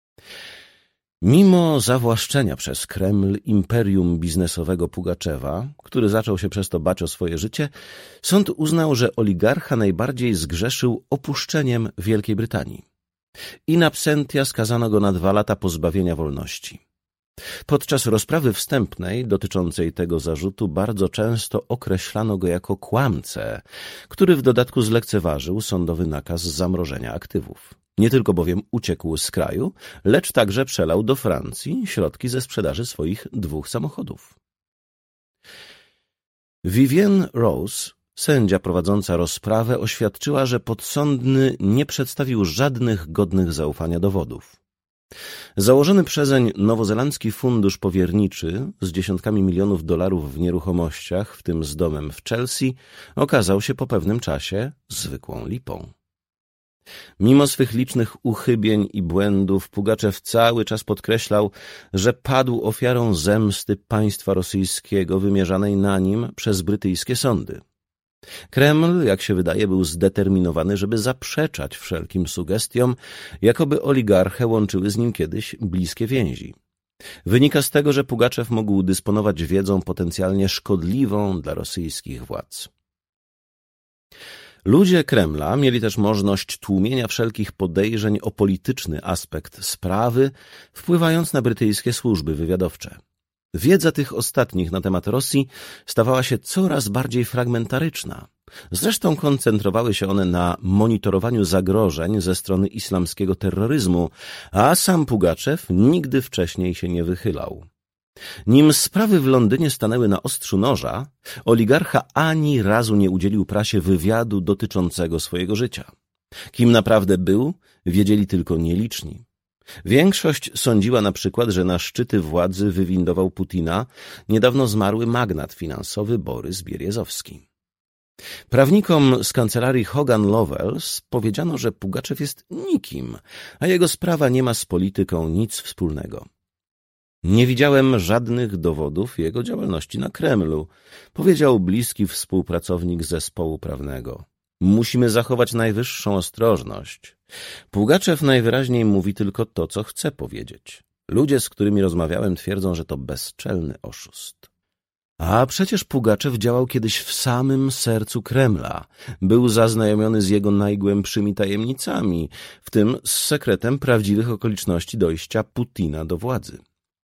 Mimo zawłaszczenia przez Kreml imperium biznesowego Pugaczewa, który zaczął się przez to bać o swoje życie, sąd uznał, że oligarcha najbardziej zgrzeszył opuszczeniem Wielkiej Brytanii. In absentia skazano go na 2 lata pozbawienia wolności. Podczas rozprawy wstępnej dotyczącej tego zarzutu bardzo często określano go jako kłamcę, który w dodatku zlekceważył sądowy nakaz zamrożenia aktywów. Nie tylko bowiem uciekł z kraju, lecz także przelał do Francji środki ze sprzedaży swoich 2 samochodów. Vivienne Rose, sędzia prowadząca rozprawę, oświadczyła, że podsądny nie przedstawił żadnych godnych zaufania dowodów. Założony przezeń nowozelandzki fundusz powierniczy z dziesiątkami milionów dolarów w nieruchomościach, w tym z domem w Chelsea, okazał się po pewnym czasie zwykłą lipą. Mimo swych licznych uchybień i błędów Pugaczew cały czas podkreślał, że padł ofiarą zemsty państwa rosyjskiego wymierzanej na nim przez brytyjskie sądy. Kreml, jak się wydaje, był zdeterminowany, żeby zaprzeczać wszelkim sugestiom, jakoby oligarchę łączyły z nim kiedyś bliskie więzi. Wynika z tego, że Pugaczew mógł dysponować wiedzą potencjalnie szkodliwą dla rosyjskich władz. Ludzie Kremla mieli też możliwość tłumienia wszelkich podejrzeń o polityczny aspekt sprawy, wpływając na brytyjskie służby wywiadowcze. Wiedza tych ostatnich na temat Rosji stawała się coraz bardziej fragmentaryczna. Zresztą koncentrowały się one na monitorowaniu zagrożeń ze strony islamskiego terroryzmu, a sam Pugaczew nigdy wcześniej się nie wychylał. Nim sprawy w Londynie stanęły na ostrzu noża, oligarcha ani razu nie udzielił prasie wywiadu dotyczącego swojego życia. Kim naprawdę był, wiedzieli tylko nieliczni. Większość sądziła na przykład, że na szczyty władzy wywindował Putina niedawno zmarły magnat finansowy Borys Bierzozowski. Prawnikom z kancelarii Hogan Lovells powiedziano, że Pugaczew jest nikim, a jego sprawa nie ma z polityką nic wspólnego. Nie widziałem żadnych dowodów jego działalności na Kremlu, powiedział bliski współpracownik zespołu prawnego. Musimy zachować najwyższą ostrożność. Pugaczew najwyraźniej mówi tylko to, co chce powiedzieć. Ludzie, z którymi rozmawiałem, twierdzą, że to bezczelny oszust. A przecież Pugaczew działał kiedyś w samym sercu Kremla. Był zaznajomiony z jego najgłębszymi tajemnicami, w tym z sekretem prawdziwych okoliczności dojścia Putina do władzy.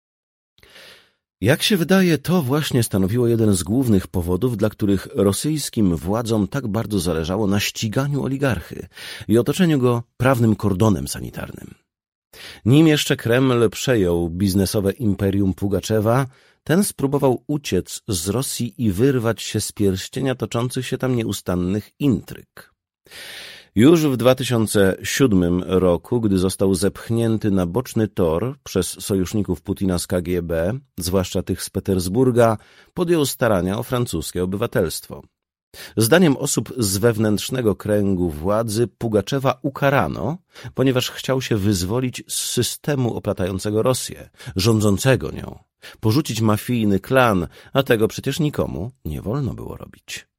Jak się wydaje, to właśnie stanowiło jeden z głównych powodów, dla których rosyjskim władzom tak bardzo zależało na ściganiu oligarchy i otoczeniu go prawnym kordonem sanitarnym. Nim jeszcze Kreml przejął biznesowe imperium Pugaczewa, ten spróbował uciec z Rosji i wyrwać się z pierścienia toczących się tam nieustannych intryg. Już w 2007 roku, gdy został zepchnięty na boczny tor przez sojuszników Putina z KGB, zwłaszcza tych z Petersburga, podjął starania o francuskie obywatelstwo. Zdaniem osób z wewnętrznego kręgu władzy Pugaczewa ukarano, ponieważ chciał się wyzwolić z systemu oplatającego Rosję, rządzącego nią, porzucić mafijny klan, a tego przecież nikomu nie wolno było robić.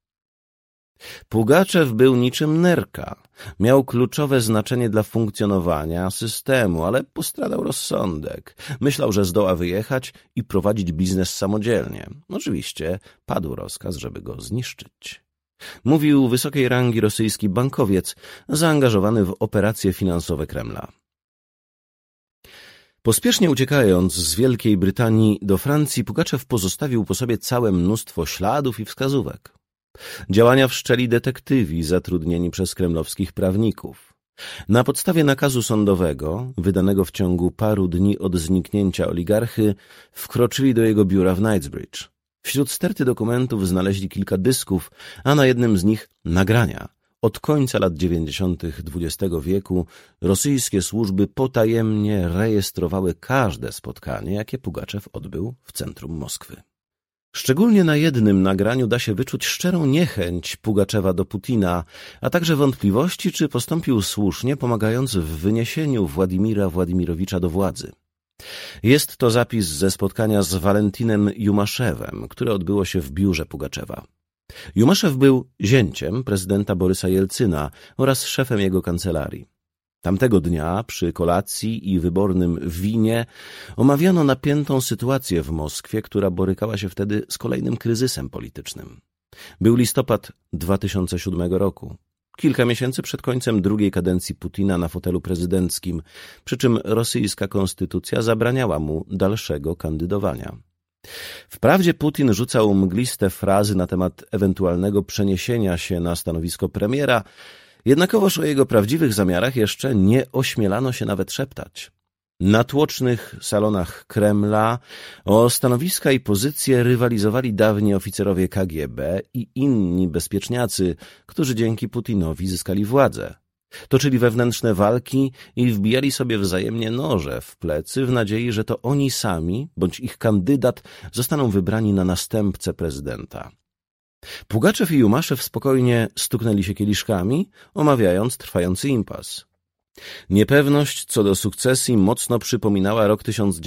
Pugaczew był niczym nerka. Miał kluczowe znaczenie dla funkcjonowania systemu, ale postradał rozsądek. Myślał, że zdoła wyjechać i prowadzić biznes samodzielnie. Oczywiście padł rozkaz, żeby go zniszczyć. Mówił wysokiej rangi rosyjski bankowiec, zaangażowany w operacje finansowe Kremla. Pospiesznie uciekając z Wielkiej Brytanii do Francji, Pugaczew pozostawił po sobie całe mnóstwo śladów i wskazówek. Działania wszczęli detektywi zatrudnieni przez kremlowskich prawników. Na podstawie nakazu sądowego, wydanego w ciągu paru dni od zniknięcia oligarchy, wkroczyli do jego biura w Knightsbridge. Wśród sterty dokumentów znaleźli kilka dysków, a na jednym z nich nagrania. Od końca lat 90. XX wieku rosyjskie służby potajemnie rejestrowały każde spotkanie, jakie Pugaczew odbył w centrum Moskwy. Szczególnie na jednym nagraniu da się wyczuć szczerą niechęć Pugaczewa do Putina, a także wątpliwości, czy postąpił słusznie, pomagając w wyniesieniu Władimira Władimirowicza do władzy. Jest to zapis ze spotkania z Walentinem Jumaszewem, które odbyło się w biurze Pugaczewa. Jumaszew był zięciem prezydenta Borysa Jelcyna oraz szefem jego kancelarii. Tamtego dnia przy kolacji i wybornym winie omawiano napiętą sytuację w Moskwie, która borykała się wtedy z kolejnym kryzysem politycznym. Był listopad 2007 roku, kilka miesięcy przed końcem drugiej kadencji Putina na fotelu prezydenckim, przy czym rosyjska konstytucja zabraniała mu dalszego kandydowania. Wprawdzie Putin rzucał mgliste frazy na temat ewentualnego przeniesienia się na stanowisko premiera, jednakowoż o jego prawdziwych zamiarach jeszcze nie ośmielano się nawet szeptać. Na tłocznych salonach Kremla o stanowiska i pozycje rywalizowali dawni oficerowie KGB i inni bezpieczniacy, którzy dzięki Putinowi zyskali władzę. Toczyli wewnętrzne walki i wbijali sobie wzajemnie noże w plecy w nadziei, że to oni sami, bądź ich kandydat, zostaną wybrani na następcę prezydenta. Pugaczew i Jumaszew spokojnie stuknęli się kieliszkami, omawiając trwający impas. Niepewność co do sukcesji mocno przypominała rok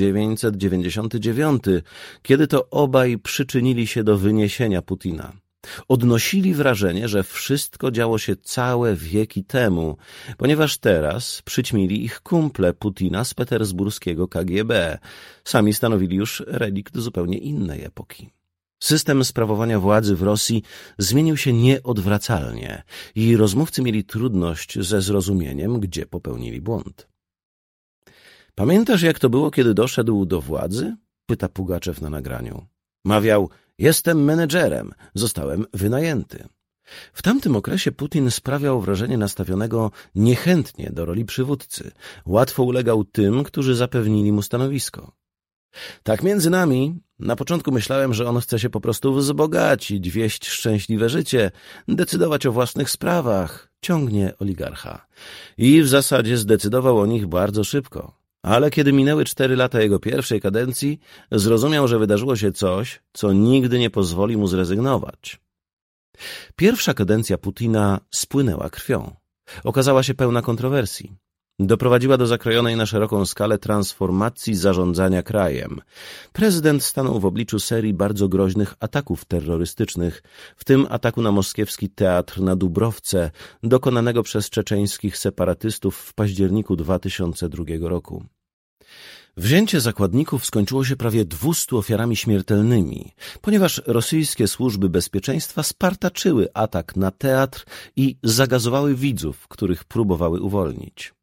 1999, kiedy to obaj przyczynili się do wyniesienia Putina. Odnosili wrażenie, że wszystko działo się całe wieki temu, ponieważ teraz przyćmili ich kumple Putina z petersburskiego KGB. Sami stanowili już relikt zupełnie innej epoki. System sprawowania władzy w Rosji zmienił się nieodwracalnie i rozmówcy mieli trudność ze zrozumieniem, gdzie popełnili błąd. Pamiętasz, jak to było, kiedy doszedł do władzy? Pyta Pugaczew na nagraniu. Mawiał: jestem menedżerem, zostałem wynajęty. W tamtym okresie Putin sprawiał wrażenie nastawionego niechętnie do roli przywódcy. Łatwo ulegał tym, którzy zapewnili mu stanowisko. Tak między nami, na początku myślałem, że on chce się po prostu wzbogacić, wieść szczęśliwe życie, decydować o własnych sprawach, ciągnie oligarcha. I w zasadzie zdecydował o nich bardzo szybko. Ale kiedy minęły 4 lata jego pierwszej kadencji, zrozumiał, że wydarzyło się coś, co nigdy nie pozwoli mu zrezygnować. Pierwsza kadencja Putina spłynęła krwią. Okazała się pełna kontrowersji. Doprowadziła do zakrojonej na szeroką skalę transformacji zarządzania krajem. Prezydent stanął w obliczu serii bardzo groźnych ataków terrorystycznych, w tym ataku na moskiewski teatr na Dubrowce, dokonanego przez czeczeńskich separatystów w październiku 2002 roku. Wzięcie zakładników skończyło się prawie 200 ofiarami śmiertelnymi, ponieważ rosyjskie służby bezpieczeństwa spartaczyły atak na teatr i zagazowały widzów, których próbowały uwolnić.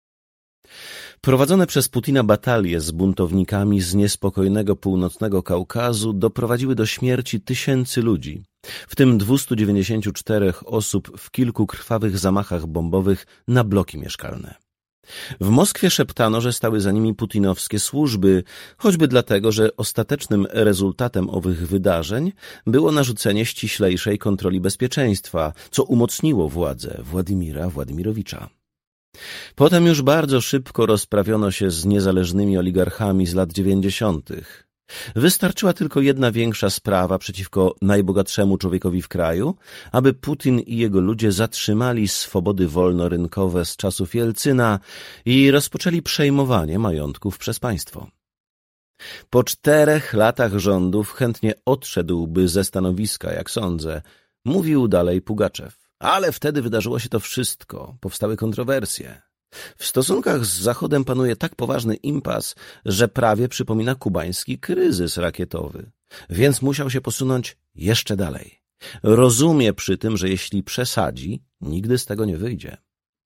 Prowadzone przez Putina batalie z buntownikami z niespokojnego północnego Kaukazu doprowadziły do śmierci tysięcy ludzi, w tym 294 osób w kilku krwawych zamachach bombowych na bloki mieszkalne. W Moskwie szeptano, że stały za nimi putinowskie służby, choćby dlatego, że ostatecznym rezultatem owych wydarzeń było narzucenie ściślejszej kontroli bezpieczeństwa, co umocniło władzę Władimira Władimirowicza. Potem już bardzo szybko rozprawiono się z niezależnymi oligarchami z lat 90. Wystarczyła tylko jedna większa sprawa przeciwko najbogatszemu człowiekowi w kraju, aby Putin i jego ludzie zatrzymali swobody wolnorynkowe z czasów Jelcyna i rozpoczęli przejmowanie majątków przez państwo. Po 4 latach rządów chętnie odszedłby ze stanowiska, jak sądzę, mówił dalej Pugaczew. Ale wtedy wydarzyło się to wszystko, powstały kontrowersje. W stosunkach z Zachodem panuje tak poważny impas, że prawie przypomina kubański kryzys rakietowy, więc musiał się posunąć jeszcze dalej. Rozumie przy tym, że jeśli przesadzi, nigdy z tego nie wyjdzie.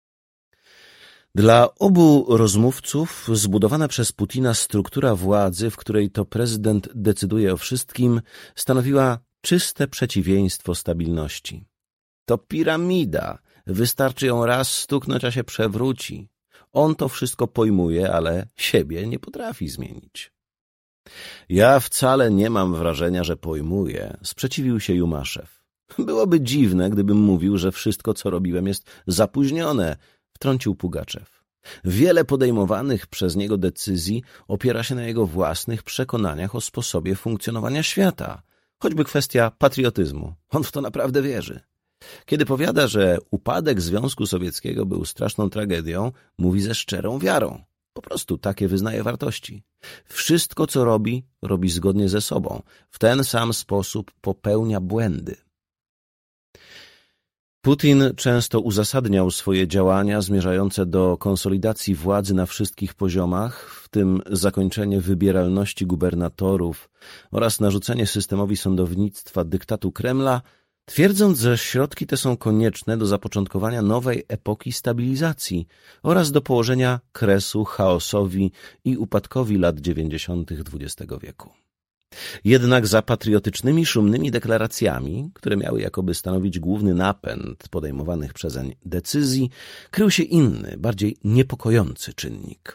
Dla obu rozmówców zbudowana przez Putina struktura władzy, w której to prezydent decyduje o wszystkim, stanowiła czyste przeciwieństwo stabilności. To piramida. Wystarczy ją raz stuknąć, a się przewróci. On to wszystko pojmuje, ale siebie nie potrafi zmienić. Ja wcale nie mam wrażenia, że pojmuję, sprzeciwił się Jumaszew. Byłoby dziwne, gdybym mówił, że wszystko, co robiłem, jest zapóźnione, wtrącił Pugaczew. Wiele podejmowanych przez niego decyzji opiera się na jego własnych przekonaniach o sposobie funkcjonowania świata. Choćby kwestia patriotyzmu. On w to naprawdę wierzy. Kiedy powiada, że upadek Związku Sowieckiego był straszną tragedią, mówi ze szczerą wiarą. Po prostu takie wyznaje wartości. Wszystko, co robi, robi zgodnie ze sobą. W ten sam sposób popełnia błędy. Putin często uzasadniał swoje działania zmierzające do konsolidacji władzy na wszystkich poziomach, w tym zakończenie wybieralności gubernatorów oraz narzucenie systemowi sądownictwa dyktatu Kremla, twierdząc, że środki te są konieczne do zapoczątkowania nowej epoki stabilizacji oraz do położenia kresu chaosowi i upadkowi lat 90. XX wieku. Jednak za patriotycznymi, szumnymi deklaracjami, które miały jakoby stanowić główny napęd podejmowanych przezeń decyzji, krył się inny, bardziej niepokojący czynnik.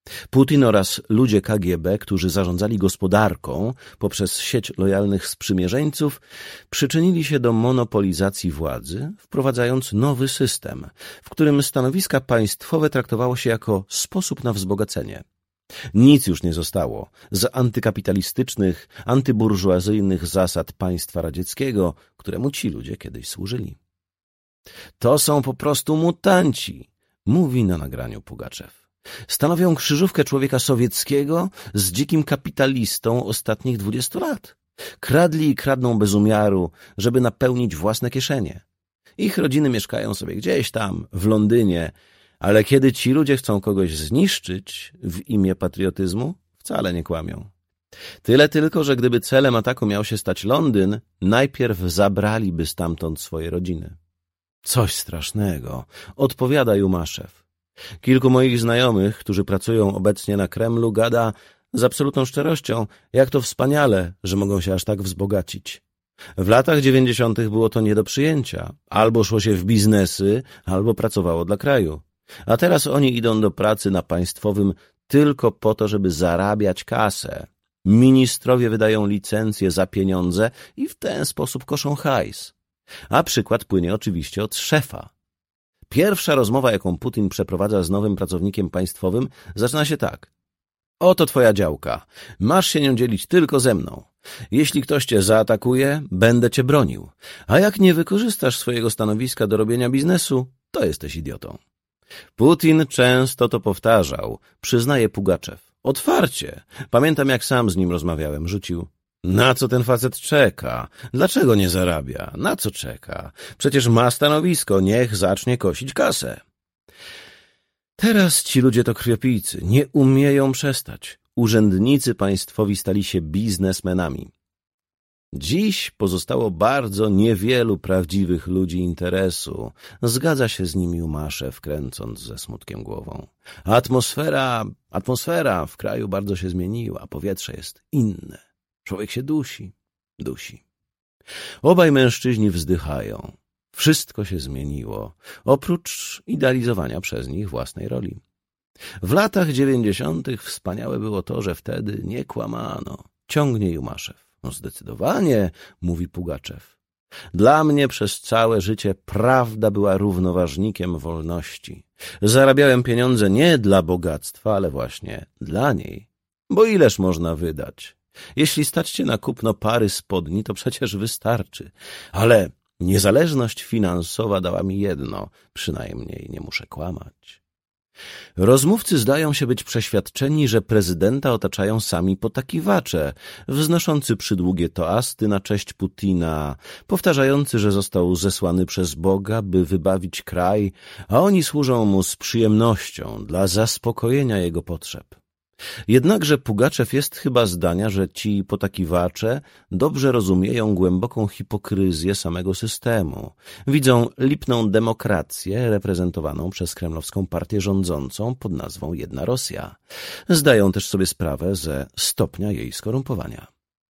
Putin oraz ludzie KGB, którzy zarządzali gospodarką poprzez sieć lojalnych sprzymierzeńców, przyczynili się do monopolizacji władzy, wprowadzając nowy system, w którym stanowiska państwowe traktowało się jako sposób na wzbogacenie. Nic już nie zostało z antykapitalistycznych, antyburżuazyjnych zasad państwa radzieckiego, któremu ci ludzie kiedyś służyli. To są po prostu mutanci, mówi na nagraniu Pugaczew. Stanowią krzyżówkę człowieka sowieckiego z dzikim kapitalistą ostatnich 20 lat. Kradli i kradną bez umiaru, żeby napełnić własne kieszenie. Ich rodziny mieszkają sobie gdzieś tam, w Londynie, ale kiedy ci ludzie chcą kogoś zniszczyć w imię patriotyzmu, wcale nie kłamią. Tyle tylko, że gdyby celem ataku miał się stać Londyn, najpierw zabraliby stamtąd swoje rodziny. Coś strasznego, odpowiada Jumaszew. Kilku moich znajomych, którzy pracują obecnie na Kremlu, gada z absolutną szczerością, jak to wspaniale, że mogą się aż tak wzbogacić. W latach 90. było to nie do przyjęcia. Albo szło się w biznesy, albo pracowało dla kraju. A teraz oni idą do pracy na państwowym tylko po to, żeby zarabiać kasę. Ministrowie wydają licencje za pieniądze i w ten sposób koszą hajs. A przykład płynie oczywiście od szefa. Pierwsza rozmowa, jaką Putin przeprowadza z nowym pracownikiem państwowym, zaczyna się tak. Oto twoja działka. Masz się nią dzielić tylko ze mną. Jeśli ktoś cię zaatakuje, będę cię bronił. A jak nie wykorzystasz swojego stanowiska do robienia biznesu, to jesteś idiotą. Putin często to powtarzał, przyznaje Pugaczew. Otwarcie. Pamiętam, jak sam z nim rozmawiałem. Rzucił. Na co ten facet czeka? Dlaczego nie zarabia? Na co czeka? Przecież ma stanowisko. Niech zacznie kosić kasę. Teraz ci ludzie to krwiopijcy. Nie umieją przestać. Urzędnicy państwowi stali się biznesmenami. Dziś pozostało bardzo niewielu prawdziwych ludzi interesu. Zgadza się z nimi Jumaszew, kręcąc ze smutkiem głową. Atmosfera w kraju bardzo się zmieniła. Powietrze jest inne. Człowiek się dusi. Obaj mężczyźni wzdychają. Wszystko się zmieniło, oprócz idealizowania przez nich własnej roli. W latach 90. wspaniałe było to, że wtedy nie kłamano. Ciągnie Jumaszew. No zdecydowanie, mówi Pugaczew. Dla mnie przez całe życie prawda była równoważnikiem wolności. Zarabiałem pieniądze nie dla bogactwa, ale właśnie dla niej. Bo ileż można wydać? Jeśli stać cię na kupno pary spodni, to przecież wystarczy. Ale niezależność finansowa dała mi jedno, przynajmniej nie muszę kłamać. Rozmówcy zdają się być przeświadczeni, że prezydenta otaczają sami potakiwacze, wznoszący przydługie toasty na cześć Putina, powtarzający, że został zesłany przez Boga, by wybawić kraj, a oni służą mu z przyjemnością dla zaspokojenia jego potrzeb. Jednakże Pugaczew jest chyba zdania, że ci potakiwacze dobrze rozumieją głęboką hipokryzję samego systemu. Widzą lipną demokrację reprezentowaną przez kremlowską partię rządzącą pod nazwą Jedna Rosja. Zdają też sobie sprawę ze stopnia jej skorumpowania.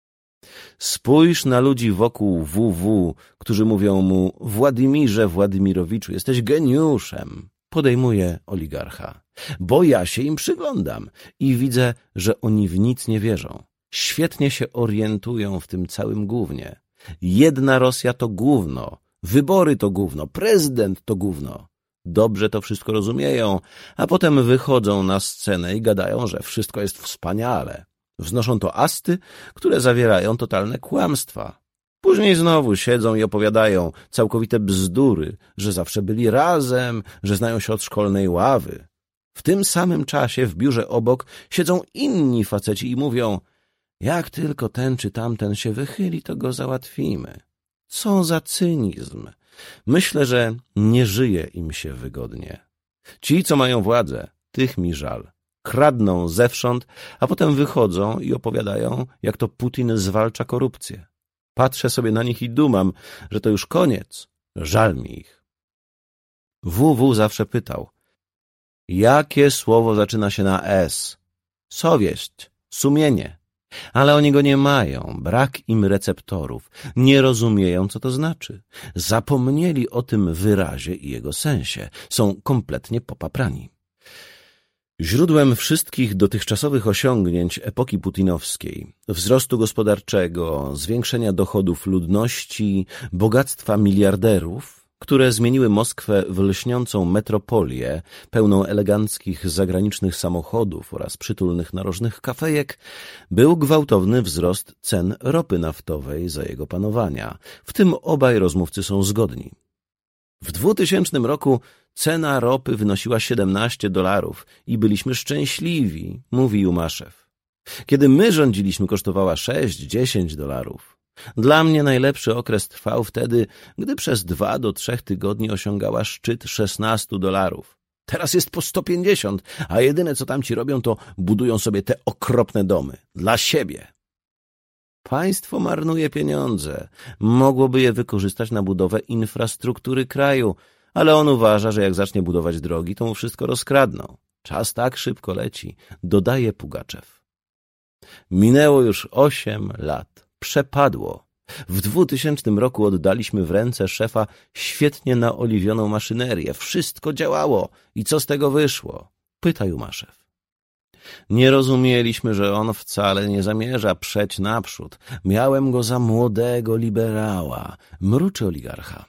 Spójrz na ludzi wokół WW, którzy mówią mu: Władimirze Władimirowiczu, jesteś geniuszem. Podejmuje oligarcha. Bo ja się im przyglądam i widzę, że oni w nic nie wierzą. Świetnie się orientują w tym całym gównie. Jedna Rosja to gówno, wybory to gówno, prezydent to gówno. Dobrze to wszystko rozumieją, a potem wychodzą na scenę i gadają, że wszystko jest wspaniale. Wznoszą toasty, które zawierają totalne kłamstwa. Później znowu siedzą i opowiadają całkowite bzdury, że zawsze byli razem, że znają się od szkolnej ławy. W tym samym czasie w biurze obok siedzą inni faceci i mówią: jak tylko ten czy tamten się wychyli, to go załatwimy. Co za cynizm! Myślę, że nie żyje im się wygodnie. Ci, co mają władzę, tych mi żal. Kradną zewsząd, a potem wychodzą i opowiadają, jak to Putin zwalcza korupcję. Patrzę sobie na nich i dumam, że to już koniec. Żal mi ich. WW zawsze pytał: jakie słowo zaczyna się na S? Совесть, sumienie. Ale oni go nie mają, brak im receptorów, nie rozumieją, co to znaczy. Zapomnieli o tym wyrazie i jego sensie, są kompletnie popaprani. Źródłem wszystkich dotychczasowych osiągnięć epoki putinowskiej, wzrostu gospodarczego, zwiększenia dochodów ludności, bogactwa miliarderów, które zmieniły Moskwę w lśniącą metropolię pełną eleganckich zagranicznych samochodów oraz przytulnych narożnych kafejek, był gwałtowny wzrost cen ropy naftowej za jego panowania. W tym obaj rozmówcy są zgodni. W 2000 roku cena ropy wynosiła $17 i byliśmy szczęśliwi, mówi Jumaszew. Kiedy my rządziliśmy, kosztowała $6–10. Dla mnie najlepszy okres trwał wtedy, gdy przez 2 do 3 tygodni osiągała szczyt $16. Teraz jest po 150, a jedyne co tamci robią, to budują sobie te okropne domy. Dla siebie. Państwo marnuje pieniądze. Mogłoby je wykorzystać na budowę infrastruktury kraju, ale on uważa, że jak zacznie budować drogi, to mu wszystko rozkradną. Czas tak szybko leci, dodaje Pugaczew. Minęło już 8 lat. Przepadło. W 2000 roku oddaliśmy w ręce szefa świetnie naoliwioną maszynerię. Wszystko działało. I co z tego wyszło? Pyta Jumaszew. Nie rozumieliśmy, że on wcale nie zamierza przeć naprzód. Miałem go za młodego liberała, mruczy oligarcha.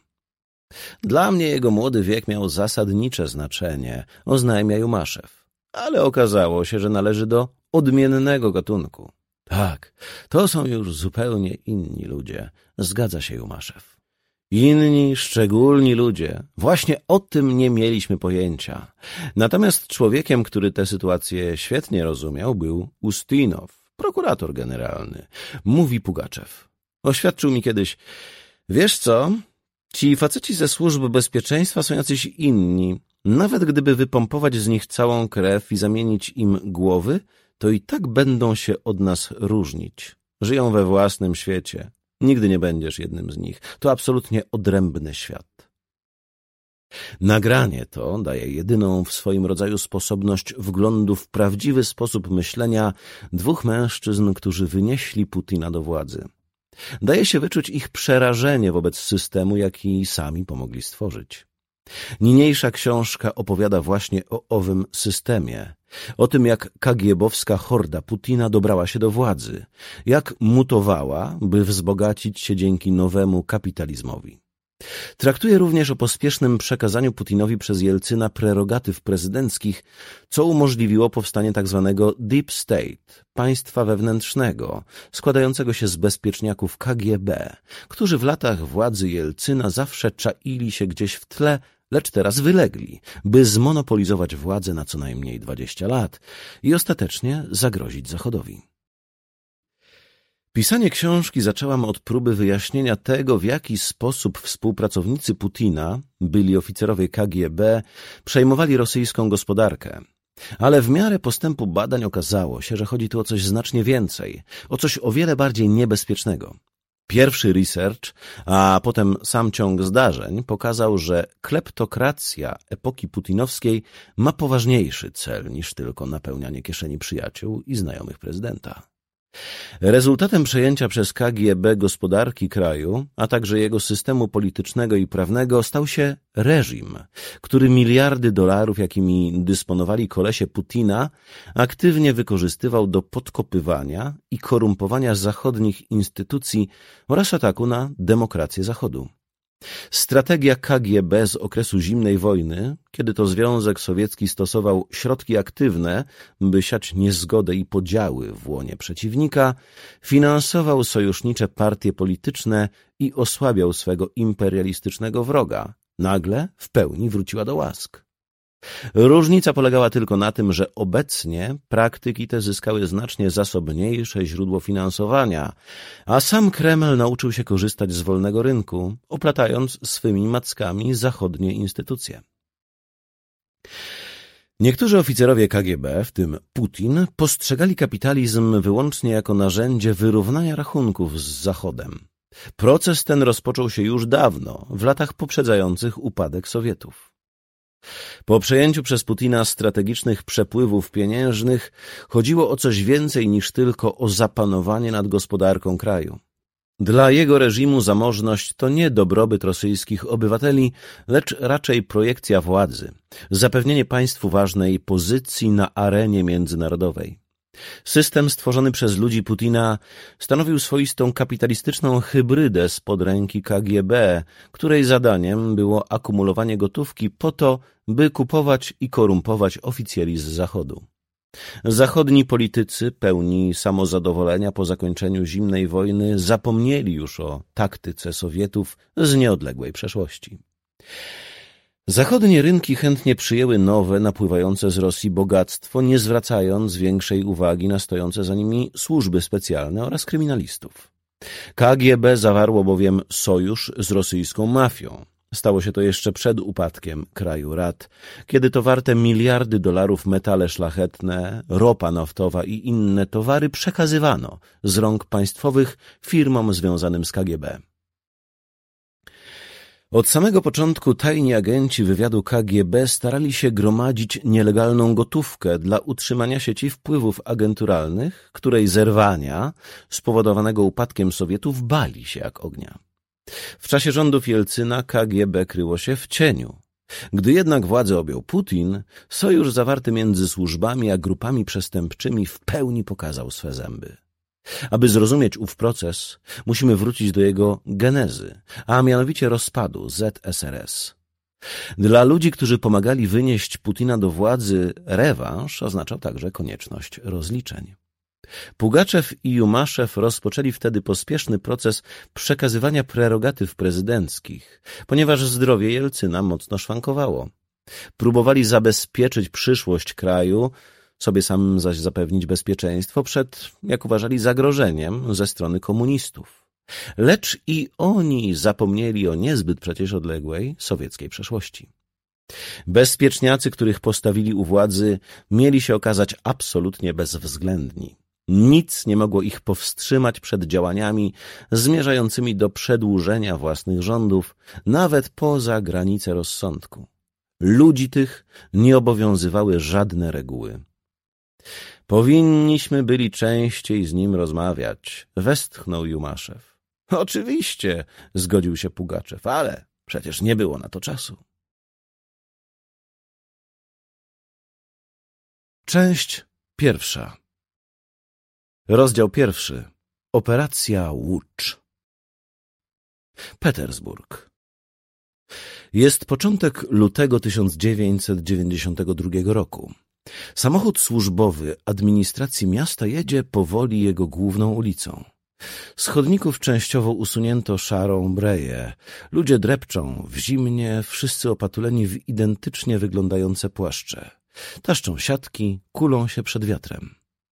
Dla mnie jego młody wiek miał zasadnicze znaczenie, oznajmia Jumaszew. Ale okazało się, że należy do odmiennego gatunku. Tak, to są już zupełnie inni ludzie, zgadza się Jumaszew. Inni, szczególni ludzie. Właśnie o tym nie mieliśmy pojęcia. Natomiast człowiekiem, który tę sytuację świetnie rozumiał, był Ustinow, prokurator generalny. Mówi Pugaczew. Oświadczył mi kiedyś, wiesz co, ci faceci ze służb bezpieczeństwa są jacyś inni. Nawet gdyby wypompować z nich całą krew i zamienić im głowy, to i tak będą się od nas różnić. Żyją we własnym świecie. Nigdy nie będziesz jednym z nich. To absolutnie odrębny świat. Nagranie to daje jedyną w swoim rodzaju sposobność wglądu w prawdziwy sposób myślenia 2 mężczyzn, którzy wynieśli Putina do władzy. Daje się wyczuć ich przerażenie wobec systemu, jaki sami pomogli stworzyć. Niniejsza książka opowiada właśnie o owym systemie, o tym, jak kagiebowska horda Putina dobrała się do władzy, jak mutowała, by wzbogacić się dzięki nowemu kapitalizmowi. Traktuje również o pospiesznym przekazaniu Putinowi przez Jelcyna prerogatyw prezydenckich, co umożliwiło powstanie tzw. Deep State, państwa wewnętrznego, składającego się z bezpieczniaków KGB, którzy w latach władzy Jelcyna zawsze czaili się gdzieś w tle, lecz teraz wylegli, by zmonopolizować władzę na co najmniej 20 lat i ostatecznie zagrozić Zachodowi. Pisanie książki zaczęłam od próby wyjaśnienia tego, w jaki sposób współpracownicy Putina, byli oficerowie KGB, przejmowali rosyjską gospodarkę. Ale w miarę postępu badań okazało się, że chodzi tu o coś znacznie więcej, o coś o wiele bardziej niebezpiecznego. Pierwszy research, a potem sam ciąg zdarzeń pokazał, że kleptokracja epoki putinowskiej ma poważniejszy cel niż tylko napełnianie kieszeni przyjaciół i znajomych prezydenta. Rezultatem przejęcia przez KGB gospodarki kraju, a także jego systemu politycznego i prawnego stał się reżim, który miliardy dolarów, jakimi dysponowali kolesie Putina, aktywnie wykorzystywał do podkopywania i korumpowania zachodnich instytucji oraz ataku na demokrację Zachodu. Strategia KGB z okresu zimnej wojny, kiedy to Związek Sowiecki stosował środki aktywne, by siać niezgodę i podziały w łonie przeciwnika, finansował sojusznicze partie polityczne i osłabiał swego imperialistycznego wroga, nagle w pełni wróciła do łask. Różnica polegała tylko na tym, że obecnie praktyki te zyskały znacznie zasobniejsze źródło finansowania, a sam Kreml nauczył się korzystać z wolnego rynku, oplatając swymi mackami zachodnie instytucje. Niektórzy oficerowie KGB, w tym Putin, postrzegali kapitalizm wyłącznie jako narzędzie wyrównania rachunków z Zachodem. Proces ten rozpoczął się już dawno, w latach poprzedzających upadek Sowietów. Po przejęciu przez Putina strategicznych przepływów pieniężnych chodziło o coś więcej niż tylko o zapanowanie nad gospodarką kraju. Dla jego reżimu zamożność to nie dobrobyt rosyjskich obywateli, lecz raczej projekcja władzy, zapewnienie państwu ważnej pozycji na arenie międzynarodowej. System stworzony przez ludzi Putina stanowił swoistą kapitalistyczną hybrydę spod ręki KGB, której zadaniem było akumulowanie gotówki po to, by kupować i korumpować oficjeli z Zachodu. Zachodni politycy, pełni samozadowolenia po zakończeniu zimnej wojny, zapomnieli już o taktyce Sowietów z nieodległej przeszłości. Zachodnie rynki chętnie przyjęły nowe, napływające z Rosji bogactwo, nie zwracając większej uwagi na stojące za nimi służby specjalne oraz kryminalistów. KGB zawarło bowiem sojusz z rosyjską mafią. Stało się to jeszcze przed upadkiem kraju rad, kiedy to warte miliardy dolarów metale szlachetne, ropa naftowa i inne towary przekazywano z rąk państwowych firmom związanym z KGB. Od samego początku tajni agenci wywiadu KGB starali się gromadzić nielegalną gotówkę dla utrzymania sieci wpływów agenturalnych, której zerwania spowodowanego upadkiem Sowietów bali się jak ognia. W czasie rządów Jelcyna KGB kryło się w cieniu. Gdy jednak władzę objął Putin, sojusz zawarty między służbami a grupami przestępczymi w pełni pokazał swe zęby. Aby zrozumieć ów proces, musimy wrócić do jego genezy, a mianowicie rozpadu ZSRS. Dla ludzi, którzy pomagali wynieść Putina do władzy, rewanż oznaczał także konieczność rozliczeń. Pugaczew i Jumaszew rozpoczęli wtedy pospieszny proces przekazywania prerogatyw prezydenckich, ponieważ zdrowie Jelcyna mocno szwankowało. Próbowali zabezpieczyć przyszłość kraju, sobie samym zaś zapewnić bezpieczeństwo przed, jak uważali, zagrożeniem ze strony komunistów. Lecz i oni zapomnieli o niezbyt przecież odległej sowieckiej przeszłości. Bezpieczniacy, których postawili u władzy, mieli się okazać absolutnie bezwzględni. Nic nie mogło ich powstrzymać przed działaniami zmierzającymi do przedłużenia własnych rządów, nawet poza granice rozsądku. Ludzi tych nie obowiązywały żadne reguły. Powinniśmy byli częściej z nim rozmawiać, westchnął Jumaszew. Oczywiście, zgodził się Pugaczew, ale przecież nie było na to czasu. Część pierwsza. Rozdział pierwszy. Operacja Łódź. Petersburg. Jest początek lutego 1992 roku. Samochód służbowy administracji miasta jedzie powoli jego główną ulicą. Z chodników częściowo usunięto szarą breję. Ludzie drepczą w zimnie, wszyscy opatuleni w identycznie wyglądające płaszcze. Taszczą siatki, kulą się przed wiatrem.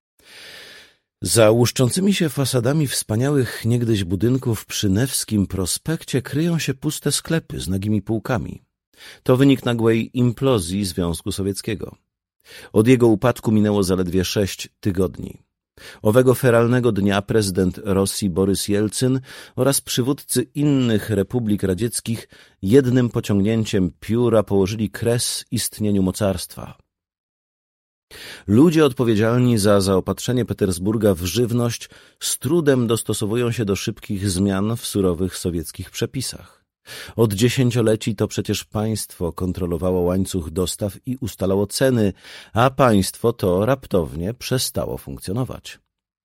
Za łuszczącymi się fasadami wspaniałych niegdyś budynków przy Newskim Prospekcie kryją się puste sklepy z nagimi półkami. To wynik nagłej implozji Związku Sowieckiego. Od jego upadku minęło zaledwie 6 tygodni. Owego feralnego dnia prezydent Rosji Borys Jelcyn oraz przywódcy innych republik radzieckich jednym pociągnięciem pióra położyli kres istnieniu mocarstwa. Ludzie odpowiedzialni za zaopatrzenie Petersburga w żywność z trudem dostosowują się do szybkich zmian w surowych sowieckich przepisach. Od dziesięcioleci to przecież państwo kontrolowało łańcuch dostaw i ustalało ceny, a państwo to raptownie przestało funkcjonować.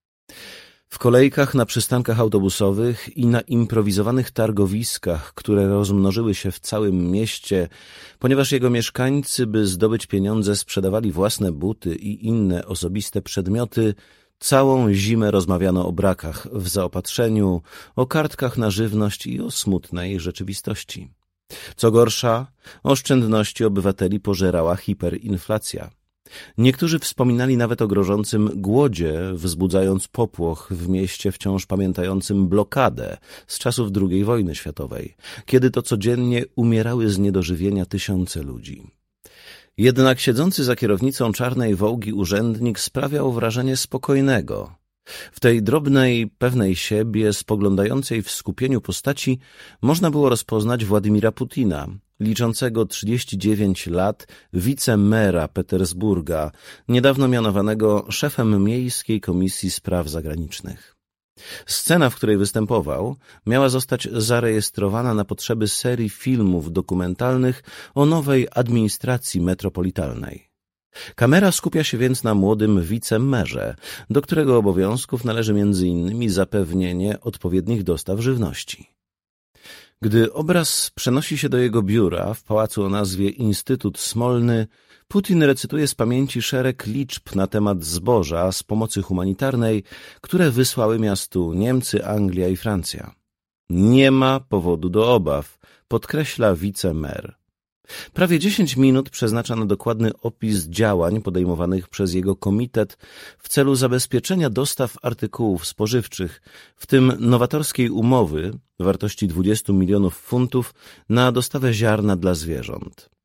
W kolejkach na przystankach autobusowych i na improwizowanych targowiskach, które rozmnożyły się w całym mieście, ponieważ jego mieszkańcy, by zdobyć pieniądze, sprzedawali własne buty i inne osobiste przedmioty, całą zimę rozmawiano o brakach w zaopatrzeniu, o kartkach na żywność i o smutnej rzeczywistości. Co gorsza, oszczędności obywateli pożerała hiperinflacja. Niektórzy wspominali nawet o grożącym głodzie, wzbudzając popłoch w mieście wciąż pamiętającym blokadę z czasów II wojny światowej, kiedy to codziennie umierały z niedożywienia tysiące ludzi. Jednak siedzący za kierownicą czarnej Wołgi urzędnik sprawiał wrażenie spokojnego. W tej drobnej, pewnej siebie, spoglądającej w skupieniu postaci można było rozpoznać Władimira Putina, liczącego 39 lat, wicemera Petersburga, niedawno mianowanego szefem Miejskiej Komisji Spraw Zagranicznych. Scena, w której występował, miała zostać zarejestrowana na potrzeby serii filmów dokumentalnych o nowej administracji metropolitalnej. Kamera skupia się więc na młodym wicemerze, do którego obowiązków należy m.in. zapewnienie odpowiednich dostaw żywności. Gdy obraz przenosi się do jego biura w pałacu o nazwie Instytut Smolny, Putin recytuje z pamięci szereg liczb na temat zboża z pomocy humanitarnej, które wysłały miastu Niemcy, Anglia i Francja. Nie ma powodu do obaw, podkreśla wicemer. Prawie 10 minut przeznacza na dokładny opis działań podejmowanych przez jego komitet w celu zabezpieczenia dostaw artykułów spożywczych, w tym nowatorskiej umowy wartości 20 milionów funtów na dostawę ziarna dla zwierząt.